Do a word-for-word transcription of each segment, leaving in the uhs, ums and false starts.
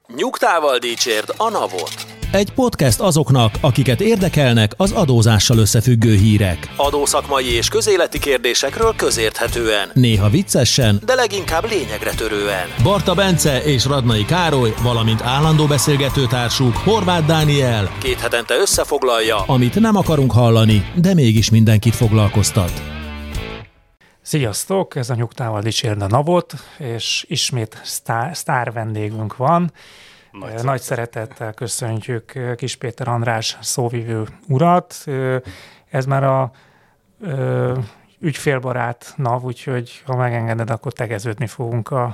Nyugtával dicsérd a navot. Egy podcast azoknak, akiket érdekelnek az adózással összefüggő hírek. Adószakmai és közéleti kérdésekről közérthetően. Néha viccesen, de leginkább lényegre törően. Barta Bence és Radnai Károly, valamint állandó beszélgetőtársuk Horváth Dániel két hetente összefoglalja, amit nem akarunk hallani, de mégis mindenkit foglalkoztat. Sziasztok! Ez a Nyugtával dicsérd a navot, és ismét sztár, sztár vendégünk van. Nagy, Nagy szeretettel köszöntjük Kis Péter András szóvivő urat. Ez már a ö, ügyfélbarát NAV, úgyhogy ha megengeded, akkor tegeződni fogunk a,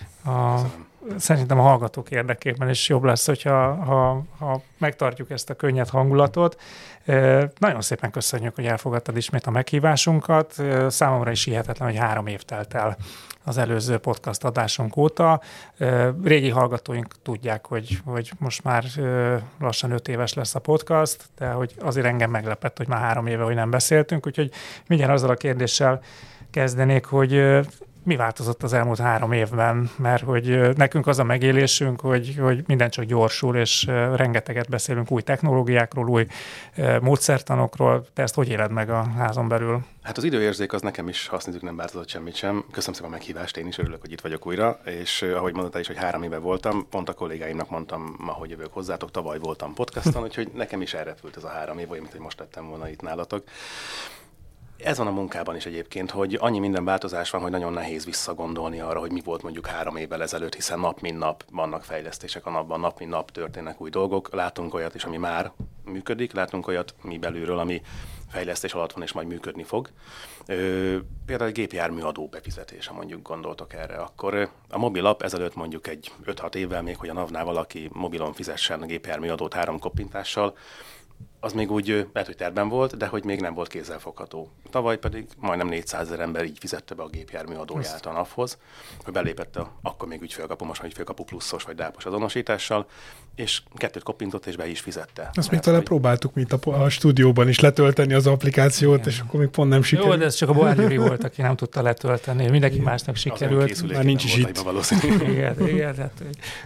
a szerintem a hallgatók érdekében is jobb lesz, hogyha ha, ha megtartjuk ezt a könnyed hangulatot. Nagyon szépen köszönjük, hogy elfogadtad ismét a meghívásunkat. Számomra is hihetetlen, hogy három év telt el az előző podcast adásunk óta. Régi hallgatóink tudják, hogy, hogy most már lassan öt éves lesz a podcast, de hogy azért engem meglepett, hogy már három éve, hogy nem beszéltünk, úgyhogy mindjárt azzal a kérdéssel kezdenék, hogy mi változott az elmúlt három évben, mert hogy nekünk az a megélésünk, hogy, hogy minden csak gyorsul, és rengeteget beszélünk új technológiákról, új módszertanokról. Te ezt hogy éled meg a házon belül? Hát az időérzék az nekem is, ha azt nézzük, nem változott semmit sem. Köszönöm szépen a meghívást, én is örülök, hogy itt vagyok újra, és ahogy mondtál is, hogy három éve voltam, pont a kollégáimnak mondtam ma, hogy jövök hozzátok, tavaly voltam podcaston, úgyhogy nekem is elrepült ez a három év, olyan, mint hogy most lettem volna itt nálatok. Ez van a munkában is egyébként, hogy annyi minden változás van, hogy nagyon nehéz visszagondolni arra, hogy mi volt mondjuk három évvel ezelőtt, hiszen nap mint nap vannak fejlesztések a napban, nap mint nap történnek új dolgok. Látunk olyat is, ami már működik, látunk olyat mi belülről, ami fejlesztés alatt van és majd működni fog. Ö, például egy gépjármű adó befizetése, mondjuk gondoltok erre, akkor a mobil app ezelőtt mondjuk egy öt-hat évvel még, hogy a NAV-nál valaki mobilon fizessen a gépjármű adót három koppintással, az még úgy lehet, hogy terben volt, de hogy még nem volt kézzelfogható. Tavaly pedig majdnem négyszázezer ember így fizette be a gépjármű adóját a NAV-hoz, hogy belépett a, akkor még ügyfélkapu, most már ügyfélkapu pluszos vagy dápos azonosítással, és kettőt koppintott és be is fizette. Azt még talán hogy... próbáltuk, mint a, a stúdióban is letölteni az applikációt, igen. És akkor még pont nem sikerült. Jó, de ez csak a Boárgyuri volt, aki nem tudta letölteni, mindenki igen. Másnak sikerült. Már nincs is itt. Igen, igen, hát,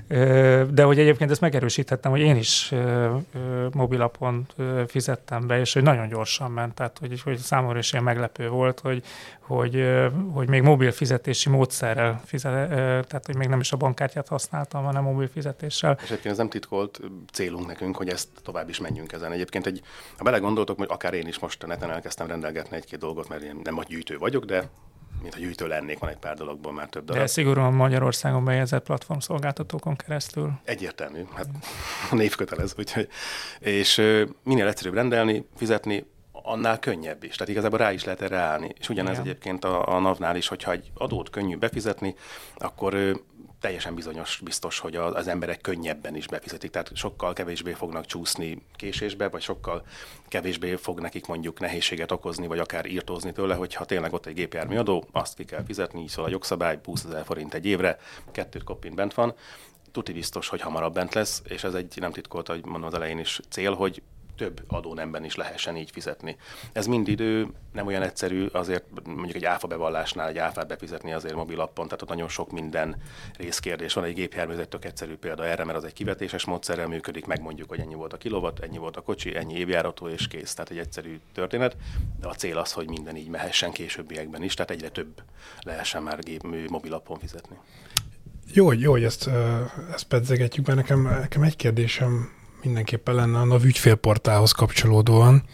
de hogy egyébként ezt megerősíthettem, hogy én is mobilapon fizettem be, és hogy nagyon gyorsan ment, tehát hogy, hogy számomra is ilyen meglepő volt, hogy, hogy, hogy még mobil fizetési módszerrel fizet, tehát hogy még nem is a bankkártyát használtam, hanem mobil fizetéssel. És egyébként ez nem titkolt célunk nekünk, hogy ezt tovább is menjünk ezen. Egyébként, egy, ha belegondoltok, hogy akár én is most a neten elkezdtem rendelgetni egy-két dolgot, mert én nem a gyűjtő vagyok, de mint ha gyűjtő lennék, van egy pár dologból már több darab. De szigorúan Magyarországon bejegyzett platformszolgáltatókon keresztül. Egyértelmű, hát a név kötelez, úgyhogy. És minél egyszerűbb rendelni, fizetni, annál könnyebb is. Tehát igazából rá is lehet erre állni. És ugyanez igen. Egyébként a, a NAV-nál is, hogyha egy adót könnyű befizetni, akkor ö, teljesen bizonyos, biztos, hogy az, az emberek könnyebben is befizetik. Tehát sokkal kevésbé fognak csúszni késésbe, vagy sokkal kevésbé fog nekik mondjuk nehézséget okozni, vagy akár írtózni tőle, hogyha tényleg ott egy gépjármű adó, azt ki kell fizetni, így szól a jogszabály, húszezer forint egy évre, kettőt koppint bent van. Tuti biztos, hogy hamarabb bent lesz, és ez egy nem titkolt, hogy mondom az elején is cél, hogy több adónemben is lehessen így fizetni. Ez mind idő, nem olyan egyszerű, azért mondjuk egy áfa bevallásnál egy áfát befizetni azért mobilappon, tehát ott nagyon sok minden részkérdés van. Egy gépjármű, ez egy tök egyszerű példa erre, mert az egy kivetéses módszerrel működik, megmondjuk, hogy ennyi volt a kilowatt, ennyi volt a kocsi, ennyi évjárató és kész. Tehát egy egyszerű történet, de a cél az, hogy minden így mehessen későbbiekben is, tehát egyre több lehessen már gépmű mobilappon fizetni. Jó, jó, hogy ezt, ezt pedzegetjük, mert nekem, nekem egy kérdésem mindenképpen lenne a NAV ügyfélportálhoz kapcsolódóan,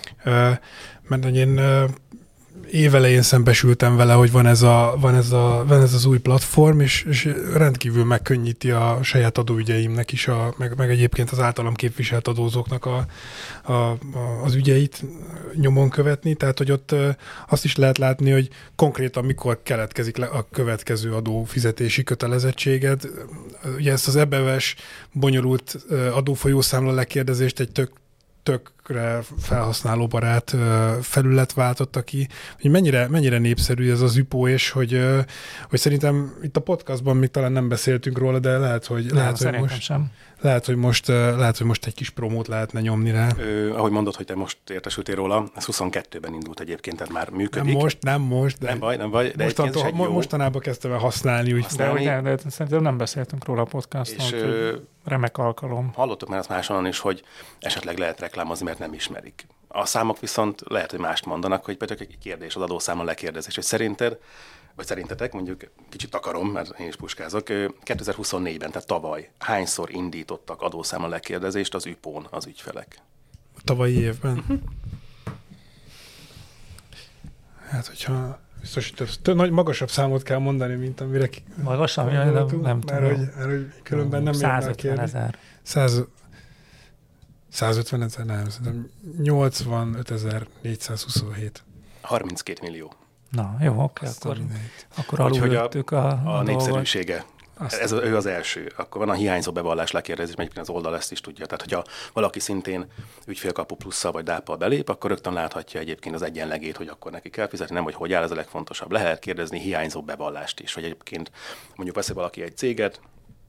mert én évelején szembesültem vele, hogy van ez, a, van ez, a, van ez az új platform, és, és rendkívül megkönnyíti a saját adóügyeimnek is, a, meg, meg egyébként az általam képviselt adózóknak a, a, a, az ügyeit nyomon követni, tehát hogy ott azt is lehet látni, hogy konkrétan mikor keletkezik le a következő adófizetési kötelezettséged. Ugye ezt az ebeves, bonyolult adófolyószámla lekérdezést egy tök tök tökre felhasználóbarát felület váltotta ki, hogy mennyire, mennyire népszerű ez az üpó, és hogy, hogy szerintem itt a podcastban még talán nem beszéltünk róla, de lehet, hogy, nem, lehet, hogy most... Sem. Lehet, hogy most, lehet, hogy most egy kis promót lehetne nyomni rá. Ö, ahogy mondod, hogy te most értesültél róla, ez huszonkettőben indult egyébként, tehát már működik. Nem most, nem most. De nem baj, nem baj. De mostantól, egy jó... Mostanában kezdtem el használni. Úgy használni. De, de, de szerintem nem beszéltünk róla a podcaston, és, ö, remek alkalom. Hallottuk már azt máshonnan is, hogy esetleg lehet reklámozni, mert nem ismerik. A számok viszont lehet, hogy mást mondanak, hogy például egy kérdés az adószámon lekérdezés, hogy szerinted, vagy szerintetek, mondjuk kicsit akarom, mert én is puskázok, kétezer-huszonnégyben, tehát tavaly hányszor indítottak adószámon lekérdezést az üpón az ügyfelek? A tavalyi évben? Uh-huh. Hát, hogyha biztos, hogy nagy, magasabb számot kell mondani, mint amire ki... Magasabb? Nem, nem, nem mert, hogy, mert hogy különben nem érne a kérdés. száz százötven ezer, nem, szerintem nyolcvanötezer-négyszázhuszonhét. harminckét millió. Na, jó, oké, akkor, akkor aluljöttük a, a, a népszerűsége. Ez ő az első. Akkor van a hiányzó bevallás lekérdezés, mert az oldal ezt is tudja. Tehát, hogyha valaki szintén ügyfélkapu plusszal vagy dáppal belép, akkor rögtön láthatja egyébként az egyenlegét, hogy akkor neki kell fizetni, nem, hogy hogy áll, ez a legfontosabb. Lehet kérdezni hiányzó bevallást is, hogy egyébként mondjuk veszi valaki egy céget,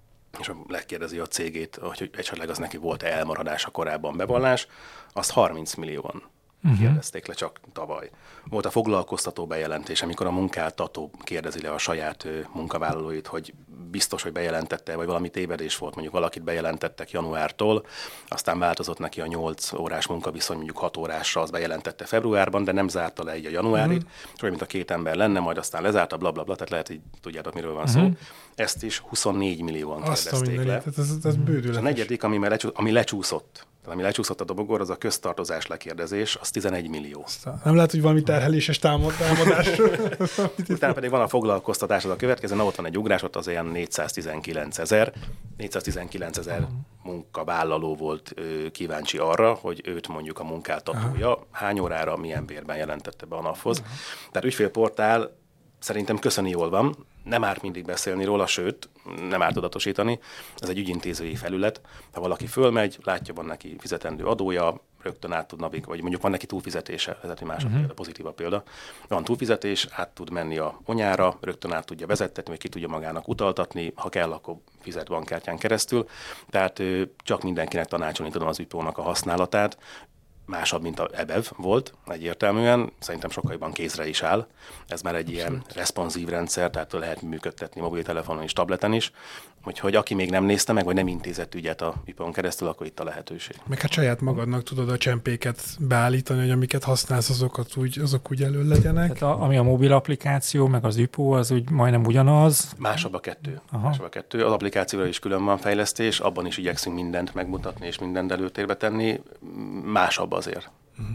és lekérdezi a cégét, hogy esetleg az neki volt elmaradása korábban bevallás, azt harminc millióan uh-huh. kérdezték le csak tavaly. Volt a foglalkoztató bejelentés, amikor a munkáltató kérdezi le a saját munkavállalóit, hogy biztos, hogy bejelentette, vagy valami tévedés volt, mondjuk valakit bejelentettek januártól, aztán változott neki a nyolc órás munkaviszony, mondjuk hat órásra, az bejelentette februárban, de nem zárta le így a januárit, uh-huh. és olyan, mint a két ember lenne, majd aztán lezárta, blablabla, bla, bla, tehát lehet, hogy tudjátok, miről van uh-huh. szó. Ezt is huszonnégy millióan kérdezték le. Ez, ez, ez bődületes. A negyedik, ami, lecsú, ami lecsúszott, tehát ami lecsúszott a dobogóra, az a köztartozás lekérdezés, az tizenegy millió. Aztán nem lehet, hogy valami terheléses támadás. Utána pedig van a foglalkoztatás, az a következő, na ott van egy ugrás, ott az olyan négyszáztizenkilencezer. négyszáztizenkilencezer munkavállaló volt ö, kíváncsi arra, hogy őt mondjuk a munkáltatója aha. hány órára, milyen bérben jelentette be a naphoz. Aha. Tehát ügyfélportál szerintem köszöni jól van, nem árt mindig beszélni róla, sőt, nem árt tudatosítani. Ez egy ügyintézői felület. Ha valaki fölmegy, látja, van neki fizetendő adója, rögtön át tud navig, vagy mondjuk van neki túlfizetése, ez egy másod uh-huh. példa, pozitívabb példa. Van túlfizetés, át tud menni a onyára, rögtön át tudja vezettetni, vagy ki tudja magának utaltatni, ha kell, akkor fizet bankkártyán keresztül. Tehát csak mindenkinek tanácsolni tudom az üpónak a használatát. Másabb, mint a e bé e vé volt, egyértelműen, szerintem sokkal jobban kézre is áll. Ez már egy abszolút ilyen responsív rendszer, tehát lehet működtetni mobiltelefonon és tableten is. Úgyhogy aki még nem nézte meg, vagy nem intézett ügyet a üpón keresztül, akkor itt a lehetőség. Meg hát saját magadnak tudod a csempéket beállítani, hogy amiket használsz, azokat úgy, azok úgy elő legyenek. Tehát a, ami a mobil applikáció, meg az üpó, az úgy majdnem ugyanaz. Másabb a kettő. Másabb a kettő. Az applikációra is külön van fejlesztés, abban is igyekszünk mindent megmutatni és mindent előtérbe tenni. Másabb azért. Uh-huh.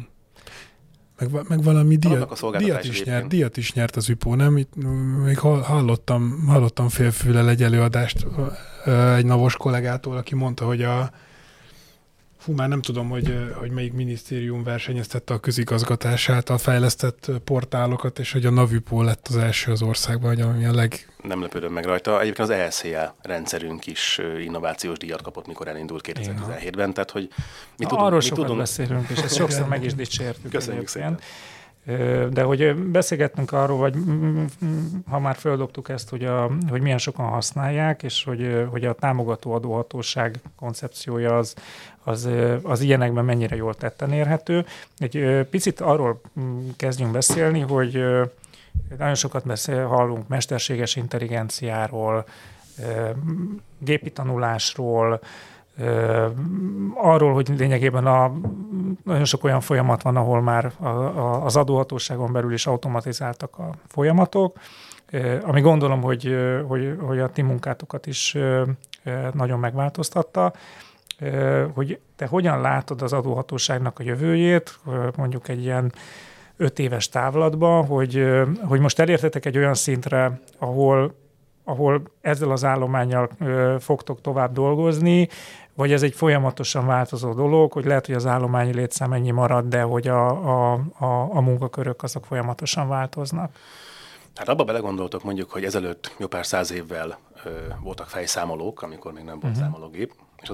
Meg, meg valami díjat, díjat, is nyert, díjat is nyert az üpó, nem? Itt még hallottam, hallottam félfüllel egy előadást egy navos kollégától, aki mondta, hogy a fú, már nem tudom, hogy, hogy melyik minisztérium versenyeztette a közigazgatását, a fejlesztett portálokat, és hogy a Navüpó lett az első az országban, hogy ami a leg... Nem lepődöm meg rajta. Egyébként az E S Z A rendszerünk is innovációs díjat kapott, mikor elindult kétezer-tizenhétben, tehát hogy mi tudunk... Arról mi sokat tudunk... beszélünk, és ezt sokszor meg is dicsértük. Köszönjük szépen. De hogy beszélgettünk arról, vagy ha már földobtuk ezt, hogy, a, hogy milyen sokan használják, és hogy, hogy a támogató adóhatóság koncepciója az, az, az ilyenekben mennyire jól tetten érhető. Egy picit arról kezdjünk beszélni, hogy nagyon sokat beszél, hallunk mesterséges intelligenciáról, gépi tanulásról, arról, hogy lényegében a, nagyon sok olyan folyamat van, ahol már a, a, az adóhatóságon belül is automatizáltak a folyamatok, ami gondolom, hogy, hogy, hogy a ti munkátokat is nagyon megváltoztatta. Hogy te hogyan látod az adóhatóságnak a jövőjét, mondjuk egy ilyen öt éves távlatban, hogy, hogy most elértetek egy olyan szintre, ahol ahol ezzel az állománnyal ö, fogtok tovább dolgozni, vagy ez egy folyamatosan változó dolog, hogy lehet, hogy az állományi létszám ennyi marad, de hogy a, a, a, a munkakörök azok folyamatosan változnak? Hát abba belegondoltok mondjuk, hogy ezelőtt jó pár száz évvel ö, voltak fejszámolók, amikor még nem volt uh-huh. számológép, és az a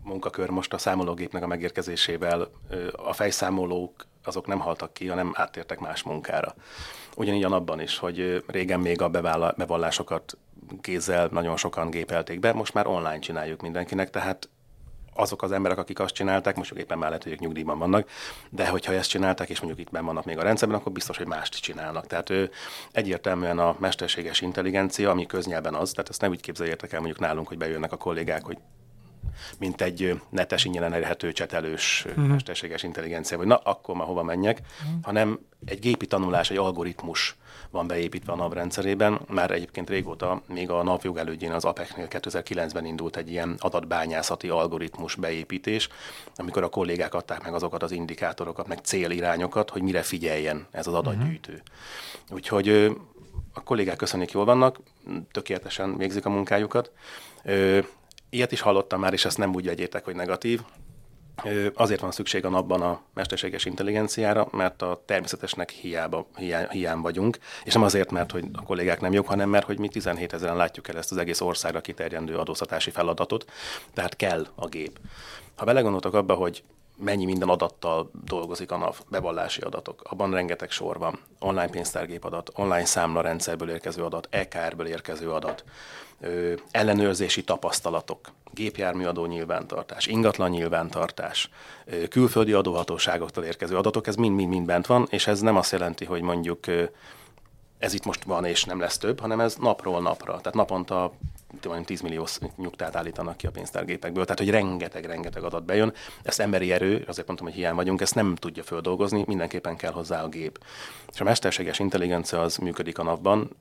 munkakör most a számológépnek a megérkezésével. A fejszámolók azok nem haltak ki, hanem áttértek más munkára. Ugyanígy a napban is, hogy régen még a bevallásokat kézzel nagyon sokan gépelték be, most már online csináljuk mindenkinek, tehát azok az emberek, akik azt csinálták, most éppen már lehet, hogy ők nyugdíjban vannak, de hogyha ezt csinálták, és mondjuk itt benn vannak még a rendszerben, akkor biztos, hogy mást csinálnak. Tehát ő egyértelműen a mesterséges intelligencia, ami köznyelven az, tehát ezt nem úgy képzeljétek el mondjuk nálunk, hogy bejönnek a kollégák, hogy mint egy netes ingyen elérhető csetelős uh-huh. mesterséges intelligencia, vagy na, akkor már hova menjek, uh-huh. hanem egy gépi tanulás, egy algoritmus van beépítve a NAV rendszerében. Már egyébként régóta, még a NAV jogelődjén az á pé e cé-nél kétezer-kilencben indult egy ilyen adatbányászati algoritmus beépítés, amikor a kollégák adták meg azokat az indikátorokat, meg célirányokat, hogy mire figyeljen ez az adatgyűjtő. Uh-huh. Úgyhogy a kollégák köszönik, jól vannak, tökéletesen végzik a munkájukat. Ilyet is hallottam már, és ezt nem úgy vegyétek, hogy negatív. Azért van szükség a napban a mesterséges intelligenciára, mert a természetesnek hiába, hiá, hiány vagyunk, és nem azért, mert hogy a kollégák nem jók, hanem mert hogy mi tizenhét ezeren látjuk el ezt az egész országra kiterjedő adóztatási feladatot, tehát kell a gép. Ha belegondoltok abba, hogy mennyi minden adattal dolgozik a NAV, bevallási adatok, abban rengeteg sor van, online pénztárgép adat, online számlarendszerből érkező adat, é ká er-ből érkező adat, ö, ellenőrzési tapasztalatok, gépjárműadó nyilvántartás, ingatlan nyilvántartás, ö, külföldi adóhatóságoktól érkező adatok, ez mind-mind-mind bent van, és ez nem azt jelenti, hogy mondjuk ö, ez itt most van és nem lesz több, hanem ez napról napra, tehát naponta tíz millió nyugtát állítanak ki a pénztárgépekből, tehát hogy rengeteg-rengeteg adat bejön. Ezt emberi erő, azért mondtam, hogy hiány vagyunk, ezt nem tudja földolgozni, mindenképpen kell hozzá a gép. És a mesterséges intelligencia az működik a napban,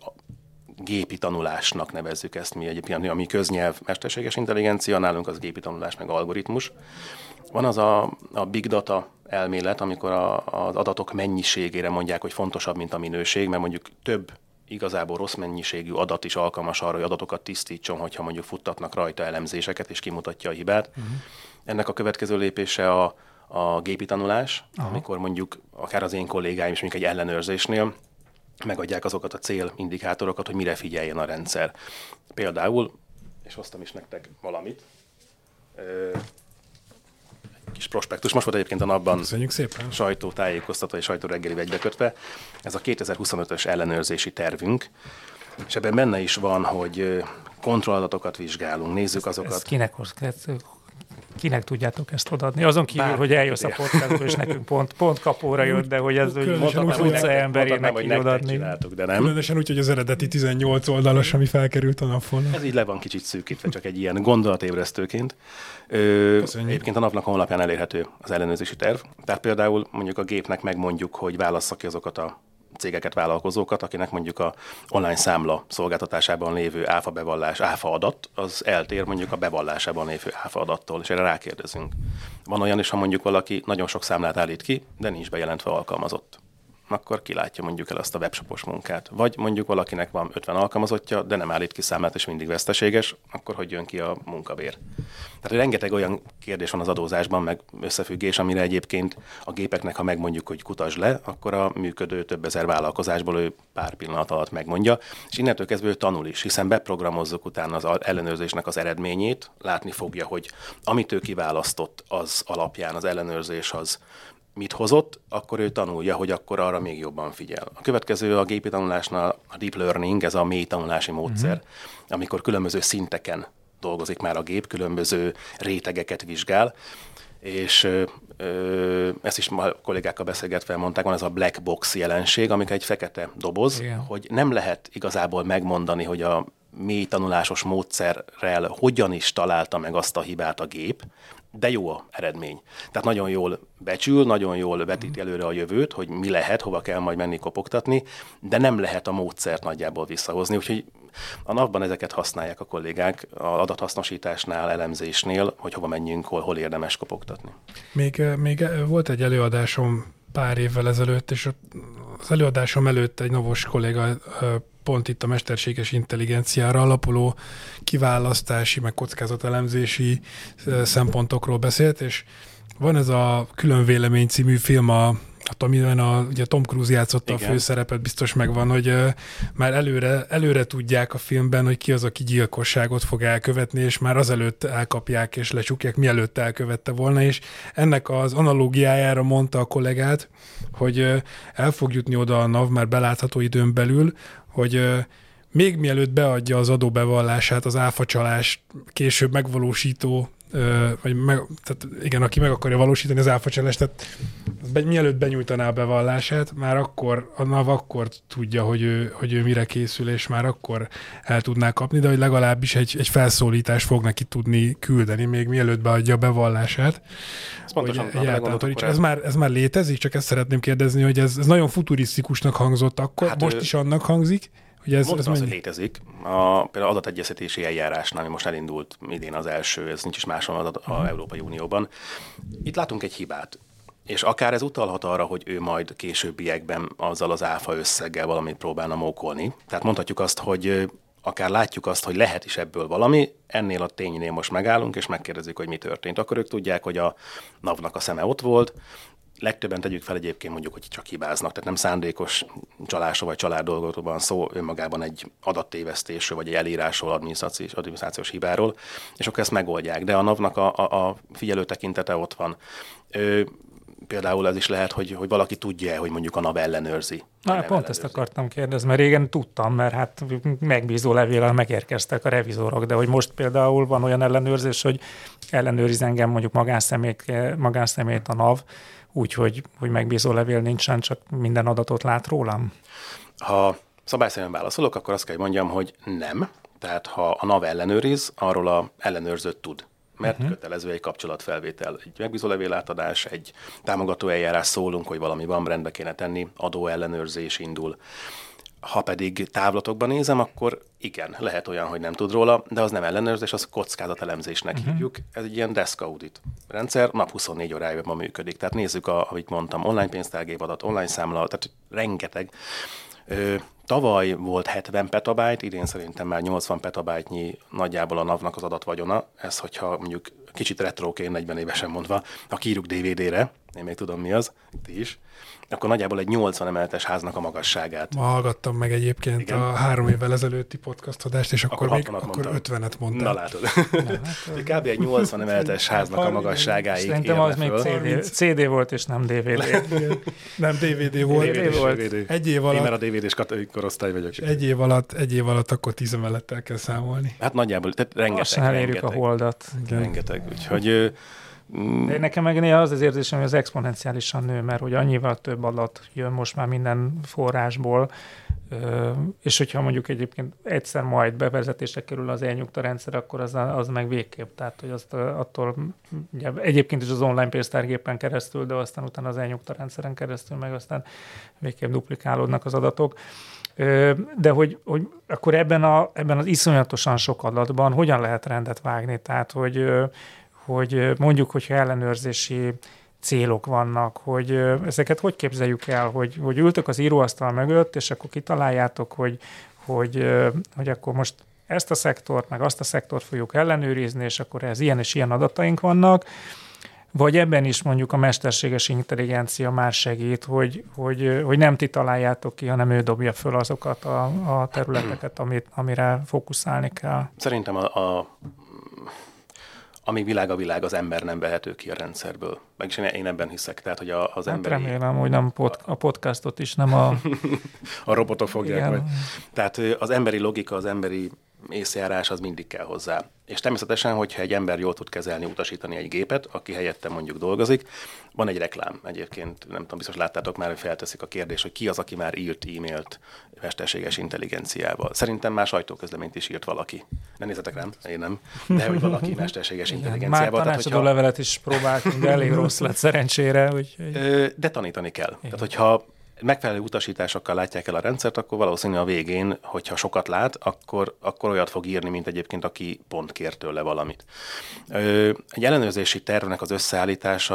gépi tanulásnak nevezzük ezt mi egyébként, ami köznyelv mesterséges intelligencia, nálunk az gépi tanulás meg algoritmus. Van az a, a big data elmélet, amikor a, az adatok mennyiségére mondják, hogy fontosabb, mint a minőség, mert mondjuk több igazából rossz mennyiségű adat is alkalmas arra, hogy adatokat tisztítson, hogyha mondjuk futtatnak rajta elemzéseket, és kimutatja a hibát. Uh-huh. Ennek a következő lépése a, a gépi tanulás, uh-huh. amikor mondjuk akár az én kollégáim is mondjuk egy ellenőrzésnél megadják azokat a célindikátorokat, hogy mire figyeljen a rendszer. Például, és hoztam is nektek valamit, kis prospektus. Most volt egyébként a napban sajtótájékoztató és sajtóreggeli egybekötve. Ez a kétezer-huszonötös ellenőrzési tervünk, és ebben benne is van, hogy kontrolladatokat vizsgálunk, nézzük azokat. Ez kinek, kinek tudjátok ezt odaadni? Azon kívül, Bár, hogy eljössz a podcastból, és nekünk pont, pont kapóra jött, de hogy ez az utca emberének így odaadni. De nem. Különösen úgy, hogy az eredeti tizennyolc oldalas, ami felkerült a napon. Ez így le van kicsit szűkítve, csak egy ilyen gondolatébresztőként. Ö, egyébként a napnak honlapján elérhető az ellenőrzési terv. Tehát például mondjuk a gépnek megmondjuk, hogy válassza ki azokat a cégeket, vállalkozókat, akinek mondjuk a online számla szolgáltatásában lévő áfa bevallás, áfa adat, az eltér mondjuk a bevallásában lévő áfa adattól, és erre rákérdezünk. Van olyan is, ha mondjuk valaki nagyon sok számlát állít ki, de nincs bejelentve alkalmazott. Akkor kilátja mondjuk el azt a webshopos munkát. Vagy mondjuk valakinek van ötven alkalmazottja, de nem állít ki számlát, és mindig veszteséges, akkor hogy jön ki a munkabér. Tehát rengeteg olyan kérdés van az adózásban, meg összefüggés, amire egyébként a gépeknek, ha megmondjuk, hogy kutasd le, akkor a működő több ezer vállalkozásból ő pár pillanat alatt megmondja, és innentől kezdve ő tanul is, hiszen beprogramozzuk utána az ellenőrzésnek az eredményét, látni fogja, hogy amit ő kiválasztott, az alapján az ellenőrzés az mit hozott, akkor ő tanulja, hogy akkor arra még jobban figyel. A következő a gépi tanulásnál a deep learning, ez a mély tanulási módszer, uh-huh. amikor különböző szinteken dolgozik már a gép, különböző rétegeket vizsgál, és ö, ö, ezt is a kollégákkal beszélgetve mondták, van ez a black box jelenség, amikor egy fekete doboz, igen. hogy nem lehet igazából megmondani, hogy a mély tanulásos módszerrel hogyan is találta meg azt a hibát a gép, de jó a eredmény. Tehát nagyon jól becsül, nagyon jól vetíti előre a jövőt, hogy mi lehet, hova kell majd menni kopogtatni, de nem lehet a módszert nagyjából visszahozni. Úgyhogy a napban ezeket használják a kollégák az adathasznosításnál, elemzésnél, hogy hova menjünk, hol, hol érdemes kopogtatni. Még, még volt egy előadásom pár évvel ezelőtt, és az előadásom előtt egy novos kolléga pont itt a mesterséges intelligenciára alapuló kiválasztási, meg kockázatelemzési szempontokról beszélt, és van ez a Külön vélemény című film a hát amiben a, ugye Tom Cruise játszotta Igen. a főszerepet, biztos megvan, hogy uh, már előre, előre tudják a filmben, hogy ki az, aki gyilkosságot fog elkövetni, és már azelőtt elkapják és lecsukják, mielőtt elkövette volna, és ennek az analógiájára mondta a kollégát, hogy uh, el fog jutni oda a NAV már belátható időn belül, hogy uh, még mielőtt beadja az adóbevallását az áfacsalás később megvalósító, vagy meg, tehát igen, aki meg akarja valósítani az áfacsalást, tehát be, mielőtt benyújtaná a bevallását, már akkor, a NAV akkor tudja, hogy ő, hogy ő mire készül, és már akkor el tudná kapni, de hogy legalábbis egy, egy felszólítást fog neki tudni küldeni, még mielőtt beadja a bevallását. Ez, pontosan, hogy, egy ez, már, ez már létezik, csak ezt szeretném kérdezni, hogy ez, ez nagyon futurisztikusnak hangzott akkor, hát most ő... is annak hangzik. Ez, Mondom ez az, hogy létezik. A, például adategyeztetési eljárásnál, ami most elindult idén az első, ez nincs is máshol az uh-huh. a Európai Unióban. Itt látunk egy hibát, és akár ez utalhat arra, hogy ő majd későbbiekben azzal az áfa összeggel valamit próbálna mókolni. Tehát mondhatjuk azt, hogy akár látjuk azt, hogy lehet is ebből valami, ennél a ténynél most megállunk, és megkérdezzük, hogy mi történt. Akkor ők tudják, hogy a NAV-nak a szeme ott volt. Legtöbben tegyük fel egyébként mondjuk, hogy csak hibáznak, tehát nem szándékos csalásról vagy családdolgokról van szó, önmagában egy adattévesztésről, vagy egy elírásról, adminisztrációs, adminisztrációs hibáról, és akkor ezt megoldják. De a NAV-nak a, a, a figyelő tekintete ott van. Ö, például ez is lehet, hogy, hogy valaki tudja, hogy mondjuk a NAV ellenőrzi. Na, pont ellenőrzi. Ezt akartam kérdezni, mert régen tudtam, mert hát megbízó levéllel megérkeztek a revizorok, de hogy most például van olyan ellenőrzés, hogy ellenőriz engem mondjuk magánszemét, magánszemét a NAV, úgyhogy hogy megbízó levél nincsen, csak minden adatot lát rólam? Ha szabályszerűen válaszolok, akkor azt kell, hogy mondjam, hogy nem. Tehát ha a NAV ellenőriz, arról a ellenőrzött tud. Mert uh-huh. kötelező egy kapcsolatfelvétel, egy megbízó levél átadás, egy támogató eljárás, szólunk, hogy valami van, rendbe kéne tenni, adóellenőrzés indul. Ha pedig távlatokban nézem, akkor igen, lehet olyan, hogy nem tud róla, de az nem ellenőrzés, az kockázatelemzésnek uh-huh. hívjuk. Ez egy ilyen desk audit rendszer, nap huszonnégy órájában működik. Tehát nézzük, a, ahogy mondtam, online pénztárgépadat, online számla, tehát rengeteg. Ö, tavaly volt hetven petabyte, idén szerintem már nyolcvan petabyte-nyi nagyjából a NAV-nak az adatvagyona. Ez, hogyha mondjuk kicsit retróként, negyven évesen mondva, ha kiírjuk dé vé dére, én még tudom mi az, ti is, akkor nagyjából egy nyolcvan emeletes háznak a magasságát. Ma hallgattam meg egyébként Igen. a három évvel ezelőtti podcastodást, és akkor, akkor, még, akkor ötvenet mondtál. Na látod. Na, kb. Egy nyolcvan emeletes háznak a magasságáig Szerintem az még cé dé, cé dé volt, és nem dé vé dé. Nem, dé vé dé volt. dé vé dé volt. Egy év alatt. Én már a dé vé dés korosztály vagyok. Egy év alatt, egy év alatt akkor tíz emelettel kell számolni. Hát nagyjából, tehát rengeteg. Lassan elérjük a holdat. Rengeteg, úgyhogy... De nekem meg néha az az érzésem, hogy az exponenciálisan nő, mert hogy annyival több adat jön most már minden forrásból, és hogyha mondjuk egyébként egyszer majd bevezetésre kerül az e-nyugta rendszer, akkor az, az meg végképp. Tehát, hogy azt attól ugye, egyébként is az online pénztárgépen keresztül, de aztán utána az e-nyugta rendszeren keresztül, meg aztán végképp duplikálódnak az adatok. De hogy, hogy akkor ebben, a, ebben az iszonyatosan sok adatban hogyan lehet rendet vágni? Tehát, hogy hogy mondjuk, hogyha ellenőrzési célok vannak, hogy ezeket hogy képzeljük el, hogy, hogy ültök az íróasztal mögött, és akkor kitaláljátok, hogy, hogy, hogy akkor most ezt a szektort, meg azt a szektort fogjuk ellenőrizni, és akkor ez ilyen és ilyen adataink vannak, vagy ebben is mondjuk a mesterséges intelligencia már segít, hogy, hogy, hogy nem ti találjátok ki, hanem ő dobja föl azokat a, a területeket, amit, amire fókuszálni kell. Szerintem a, a amíg világ a világ, az ember nem vehető ki a rendszerből. Meg is én ebben hiszek, tehát, hogy a, az hát emberi... remélem, hogy nem pod, a podcastot is, nem a... a robotok fogják majd. Tehát az emberi logika, az emberi észjárás az mindig kell hozzá. És természetesen, hogyha egy ember jól tud kezelni, utasítani egy gépet, aki helyette mondjuk dolgozik, van egy reklám egyébként, nem tudom, biztos láttátok már, hogy felteszik a kérdést, hogy ki az, aki már írt e-mailt mesterséges intelligenciával. Szerintem már sajtóközleményt is írt valaki. Ne nézzetek rám, én nem, de hogy valaki mesterséges intelligenciával. Már tanácsadó hogyha... levelet is próbáltunk, de elég rossz lett szerencsére. Úgy... De tanítani kell. Igen. Tehát, hogyha megfelelő utasításokkal látják el a rendszert, akkor valószínűleg a végén, hogyha sokat lát, akkor, akkor olyat fog írni, mint egyébként aki pont kér tőle valamit. Egy ellenőrzési tervnek az összeállítása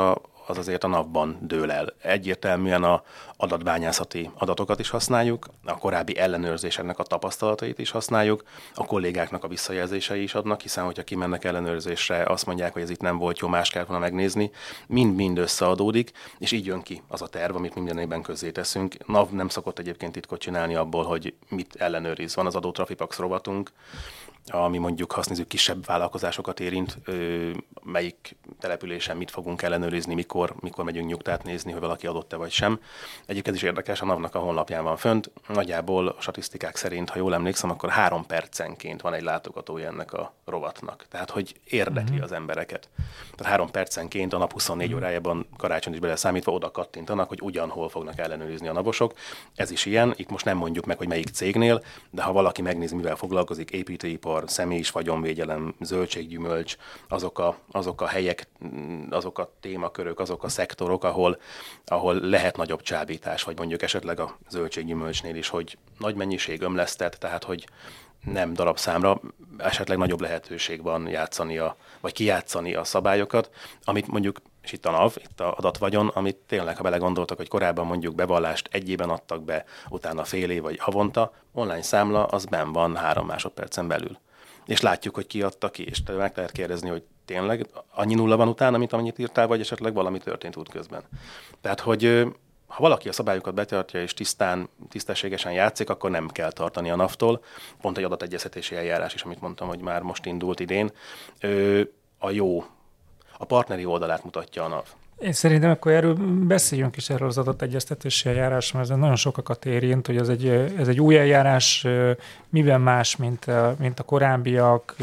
az azért a napban dől el. Egyértelműen a adatbányászati adatokat is használjuk, a korábbi ellenőrzéseknek a tapasztalatait is használjuk, a kollégáknak a visszajelzései is adnak, hiszen hogyha kimennek ellenőrzésre, azt mondják, hogy ez itt nem volt jó, más kellett volna megnézni, mind-mind összeadódik, és így jön ki az a terv, amit minden évben közzé teszünk. NAV nem szokott egyébként titkot csinálni abból, hogy mit ellenőriz. Van az adó Trafipax rovatunk, ami mondjuk, ha azt nézzük, kisebb vállalkozásokat érint, melyik településen mit fogunk ellenőrizni, mikor, mikor megyünk nyugtát nézni, hogy valaki adott-e vagy sem. Egyébként is érdekes, a NAV-nak a honlapján van fönt. Nagyjából a statisztikák szerint, ha jól emlékszem, akkor három percenként van egy látogatója ennek a rovatnak. Tehát, hogy érdekli az embereket. Tehát három percenként a nap huszonnégy órájában, karácsony is beleszámítva, oda kattintanak, hogy ugyanhol fognak ellenőrizni a navosok. Ez is ilyen, itt most nem mondjuk meg, hogy melyik cégnél, de ha valaki megnézi, mivel foglalkozik, építőipar, személy és vagyonvédelem, zöldséggyümölcs, azok a, azok a helyek, azok a témakörök, azok a szektorok, ahol, ahol lehet nagyobb csábítás, vagy mondjuk esetleg a zöldséggyümölcsnél is, hogy nagy mennyiség ömlesztett, tehát hogy nem darabszámra, esetleg nagyobb lehetőség van játszani a, vagy kijátszani a szabályokat, amit mondjuk, és itt a NAV, itt a adatvagyon, amit tényleg, ha belegondoltak, hogy korábban mondjuk bevallást egy évben adtak be, utána fél év vagy havonta, online számla az benn van három másodpercen belül. És látjuk, hogy ki adta ki, és meg lehet kérdezni, hogy tényleg annyi nulla van utána, mint amennyit írtál, vagy esetleg valami történt útközben. Tehát, hogy ha valaki a szabályokat betartja és tisztán, tisztességesen játszik, akkor nem kell tartani a NAV-tól. Pont egy adategyeztetési eljárás is, amit mondtam, hogy már most indult idén. A jó, a partneri oldalát mutatja a NAV. Én szerintem akkor erről beszéljünk is erről az adategyeztetési eljárás, mert ez nagyon sokakat érint, hogy ez egy, ez egy új eljárás, miben más, mint a, mint a korábbiak,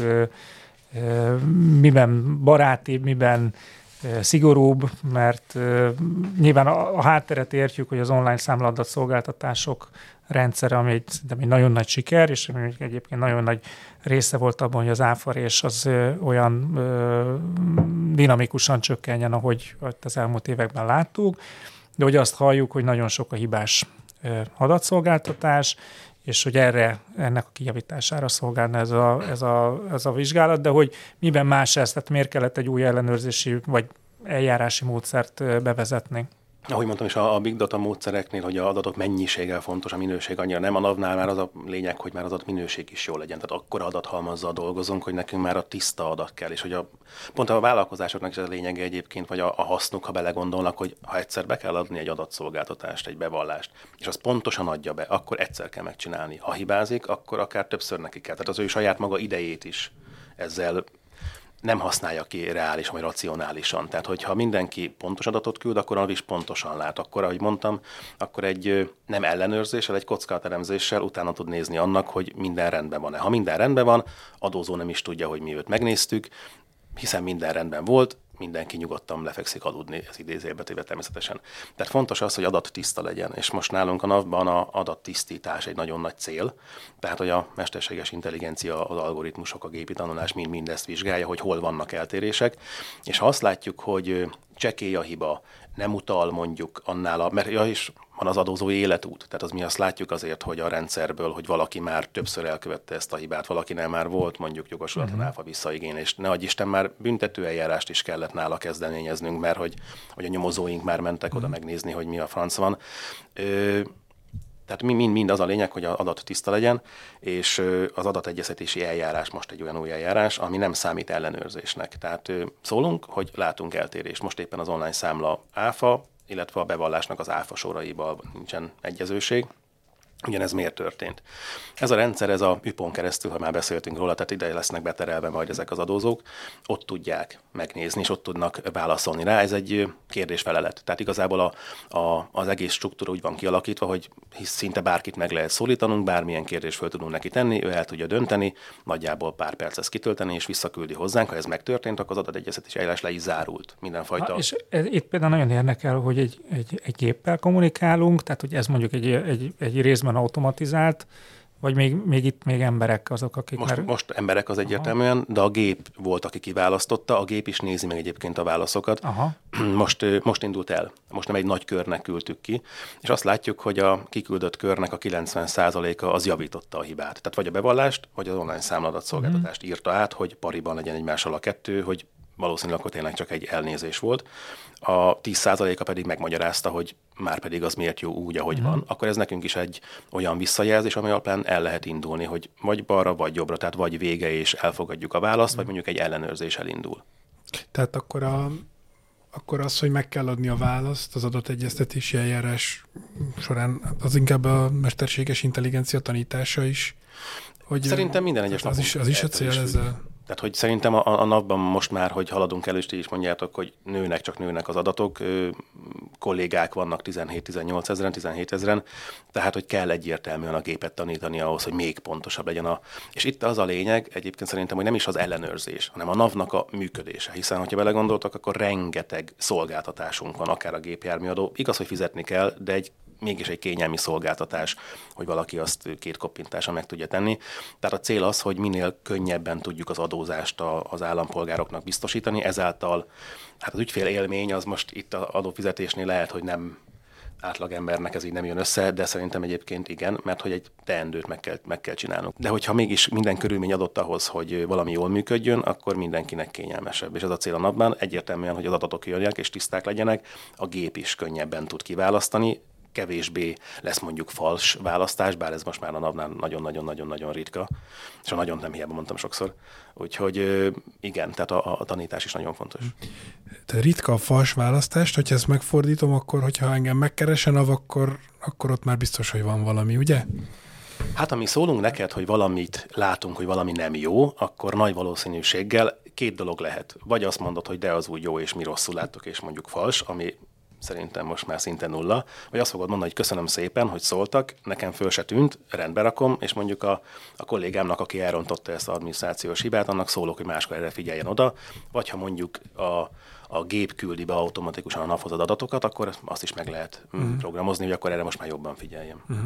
miben barátibb, miben szigorúbb, mert nyilván a, a hátteret értjük, hogy az online számlaadat szolgáltatások rendszere, ami egy, egy nagyon nagy siker, és egyébként nagyon nagy része volt abban, hogy az áfarés az ö, olyan ö, dinamikusan csökkenjen, ahogy az elmúlt években láttuk, de hogy azt halljuk, hogy nagyon sok a hibás ö, adatszolgáltatás, és hogy erre, ennek a kijavítására szolgálna ez a, ez, a, ez a vizsgálat, de hogy miben más ez, tehát miért kellett egy új ellenőrzési vagy eljárási módszert bevezetni? Ahogy mondtam is, a big data módszereknél, hogy az adatok mennyisége fontos, a minőség annyira nem. A NAV-nál már az a lényeg, hogy már az adat minőség is jó legyen. Tehát akkora adathalmazzal dolgozunk, hogy nekünk már a tiszta adat kell. És hogy a, pont a vállalkozásoknak is ez a lényege egyébként, vagy a, a hasznuk, ha belegondolnak, hogy ha egyszer be kell adni egy adatszolgáltatást, egy bevallást, és az pontosan adja be, akkor egyszer kell megcsinálni. Ha hibázik, akkor akár többször neki kell. Tehát az ő saját maga idejét is ezzel nem használja ki reálisan vagy racionálisan. Tehát, hogyha mindenki pontos adatot küld, akkor az is pontosan lát. Akkor, ahogy mondtam, akkor egy nem ellenőrzéssel, egy kockázatelemzéssel utána tud nézni annak, hogy minden rendben van-e. Ha minden rendben van, adózó nem is tudja, hogy mi őt megnéztük, hiszen minden rendben volt, mindenki nyugodtan lefekszik aludni, ez idézőjelbe téve természetesen. Tehát fontos az, hogy adat tiszta legyen, és most nálunk a NAV-ban a adattisztítás egy nagyon nagy cél, tehát hogy a mesterséges intelligencia, az algoritmusok, a gépi tanulás mind mindezt vizsgálja, hogy hol vannak eltérések, és ha azt látjuk, hogy csekély a hiba, nem utal mondjuk annál, a, mert ja, is van az adózói életút, tehát az mi azt látjuk azért, hogy a rendszerből, hogy valaki már többször elkövette ezt a hibát, valakinél már volt mondjuk jogosulatlan uh-huh. áfa visszaigénylés, ne adj Isten, már büntetőeljárást is kellett nála kezdeményeznünk, mert hogy, hogy a nyomozóink már mentek uh-huh. oda megnézni, hogy mi a franc van. Ö, Tehát mind, mind az a lényeg, hogy az adat tiszta legyen, és az adategyeztetési eljárás most egy olyan új eljárás, ami nem számít ellenőrzésnek. Tehát szólunk, hogy látunk eltérést. Most éppen az online számla áfa, illetve a bevallásnak az áfa soraiban nincsen egyezőség. Ugyanez miért történt? Ez a rendszer, ez a üpon keresztül, ha már beszéltünk róla, tehát ide lesznek beterelve majd ezek az adózók, ott tudják megnézni, és ott tudnak válaszolni rá. Ez egy kérdésfelelet. Tehát igazából a, a, az egész struktúra úgy van kialakítva, hogy hisz szinte bárkit meg lehet szólítanunk, bármilyen kérdést föl tudunk neki tenni, ő el tudja dönteni, nagyjából pár perc ezt kitölteni, és visszaküldi hozzánk. Ha ez megtörtént, akkor az adategyeztetési eljárás le is zárult. Mindenfajta. Ha, és ez, itt például nagyon érdekel, hogy egy, egy, egy géppel kommunikálunk, tehát hogy ez mondjuk egy, egy, egy részben automatizált, vagy még, még itt még emberek azok, akik most, már... Most emberek az egyértelműen, aha. de a gép volt, aki kiválasztotta, a gép is nézi meg egyébként a válaszokat. Aha. Most, most indult el, most nem egy nagy körnek küldtük ki, és azt látjuk, hogy a kiküldött körnek a kilencven százaléka az javította a hibát. Tehát vagy a bevallást, vagy az online számladatszolgáltatást írta át, hogy pariban legyen egymással a kettő, hogy valószínűleg akkor tényleg csak egy elnézés volt. A tíz százaléka pedig megmagyarázta, hogy már pedig az miért jó úgy, ahogy mm. van. Akkor ez nekünk is egy olyan visszajelzés, ami alapján el lehet indulni, hogy vagy balra, vagy jobbra, tehát vagy vége és elfogadjuk a választ, mm. vagy mondjuk egy ellenőrzés elindul. Tehát akkor, a, akkor az, hogy meg kell adni a választ az adott egyeztetési eljárás során, az inkább a mesterséges intelligencia tanítása is. Hogy szerintem minden egyes az is, az is a cél ezzel. Tehát, hogy szerintem a, a napban most már, hogy haladunk elő, és ti is mondjátok, hogy nőnek, csak nőnek az adatok, ö, kollégák vannak tizenhét-tizennyolc ezeren, tizenhét ezeren, tehát, hogy kell egyértelműen a gépet tanítani ahhoz, hogy még pontosabb legyen a... És itt az a lényeg, egyébként szerintem, hogy nem is az ellenőrzés, hanem a NAV-nak a működése, hiszen, hogyha belegondoltak, akkor rengeteg szolgáltatásunk van, akár a gépjárműadó. Igaz, hogy fizetni kell, de egy mégis egy kényelmi szolgáltatás, hogy valaki azt két koppintással meg tudja tenni. Tehát a cél az, hogy minél könnyebben tudjuk az adózást az állampolgároknak biztosítani, ezáltal hát az ügyfél élmény az most itt az adófizetésnél lehet, hogy nem átlagembernek ez így nem jön össze, de szerintem egyébként igen, mert hogy egy teendőt meg kell, meg kell csinálnunk. De hogyha mégis minden körülmény adott ahhoz, hogy valami jól működjön, akkor mindenkinek kényelmesebb. És ez a cél a napban egyértelműen, hogy az adatok jöjjenek és tiszták legyenek, a gép is könnyebben tud kiválasztani, kevésbé lesz mondjuk fals választás, bár ez most már a napnál nagyon-nagyon-nagyon-nagyon ritka, és a nagyon nem hiába mondtam sokszor. Úgyhogy igen, tehát a, a tanítás is nagyon fontos. Tehát ritka a fals választást, hogyha ezt megfordítom, akkor hogyha engem megkeresen, akkor, akkor ott már biztos, hogy van valami, ugye? Hát, ami szólunk neked, hogy valamit látunk, hogy valami nem jó, akkor nagy valószínűséggel két dolog lehet. Vagy azt mondod, hogy de az úgy jó, és mi rosszul láttok, és mondjuk fals, ami szerintem most már szinte nulla, vagy azt fogod mondani, hogy köszönöm szépen, hogy szóltak, nekem föl se tűnt, rendbe rakom, és mondjuk a, a kollégámnak, aki elrontotta ezt az adminisztrációs hibát, annak szólok, hogy máskor erre figyeljen oda, vagy ha mondjuk a, a gép küldi be automatikusan a naphoz az adatokat, akkor azt is meg lehet uh-huh. programozni, hogy akkor erre most már jobban figyeljem. Uh-huh.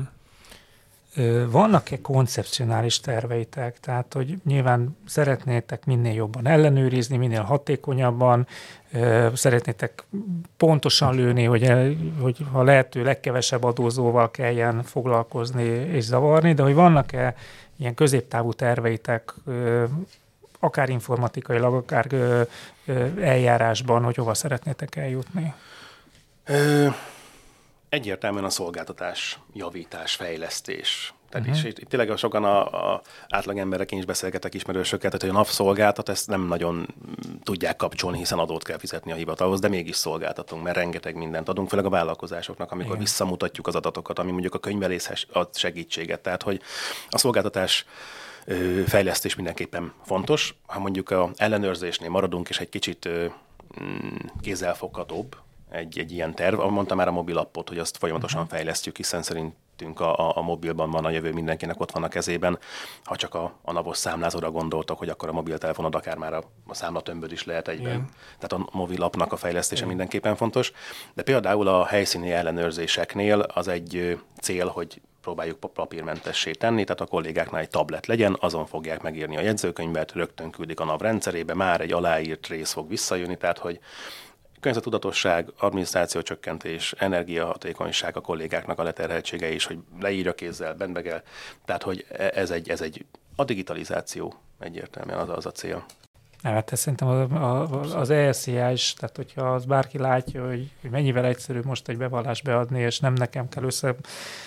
Vannak-e koncepcionális terveitek? Tehát, hogy nyilván szeretnétek minél jobban ellenőrizni, minél hatékonyabban, szeretnétek pontosan lőni, hogy, el, hogy ha lehető legkevesebb adózóval kelljen foglalkozni és zavarni, de hogy vannak-e ilyen középtávú terveitek, akár informatikailag, akár eljárásban, hogy hova szeretnétek eljutni? Ö... Egyértelműen a szolgáltatás, javítás, fejlesztés. Tehát uh-huh. is, itt tényleg sokan a, a átlagemberek, én is beszélgetek ismerősökkel, tehát hogy a NAV szolgáltat, ezt nem nagyon tudják kapcsolni, hiszen adót kell fizetni a hivatalhoz, de mégis szolgáltatunk, mert rengeteg mindent adunk, főleg a vállalkozásoknak, amikor igen. visszamutatjuk az adatokat, ami mondjuk a könyveléshez ad segítséget. Tehát, hogy a szolgáltatás ö, fejlesztés mindenképpen fontos. Ha mondjuk a ellenőrzésnél maradunk, és egy kicsit ö, kézzelfoghatóbb, Egy, egy ilyen terv. Mondtam már a mobilappot, hogy azt folyamatosan uh-huh. fejlesztjük, hiszen szerintünk a, a, a mobilban van a jövő, mindenkinek ott van a kezében. Ha csak a, a napos számlázóra gondoltak, hogy akkor a mobiltelefonod akár már a, a számlatömböd is lehet egyben. Igen. Tehát a mobilappnak a fejlesztése igen. mindenképpen fontos. De például a helyszíni ellenőrzéseknél az egy cél, hogy próbáljuk papírmentessé tenni, tehát a kollégáknál egy tablet legyen, azon fogják megírni a jegyzőkönyvet, rögtön küldik a NAV rendszerébe, már egy aláírt rész fog visszajönni, tehát hogy környezettudatosság, adminisztrációcsökkentés, energiahatékonyság a kollégáknak a leterheltsége is, hogy leírja kézzel, bentbe kell. Tehát, hogy ez egy, ez egy a digitalizáció egyértelműen az, az a cél. Hát ez szerintem az, az E S Z I is, tehát hogyha az bárki látja, hogy, hogy mennyivel egyszerű most egy bevallást beadni, és nem nekem kell össze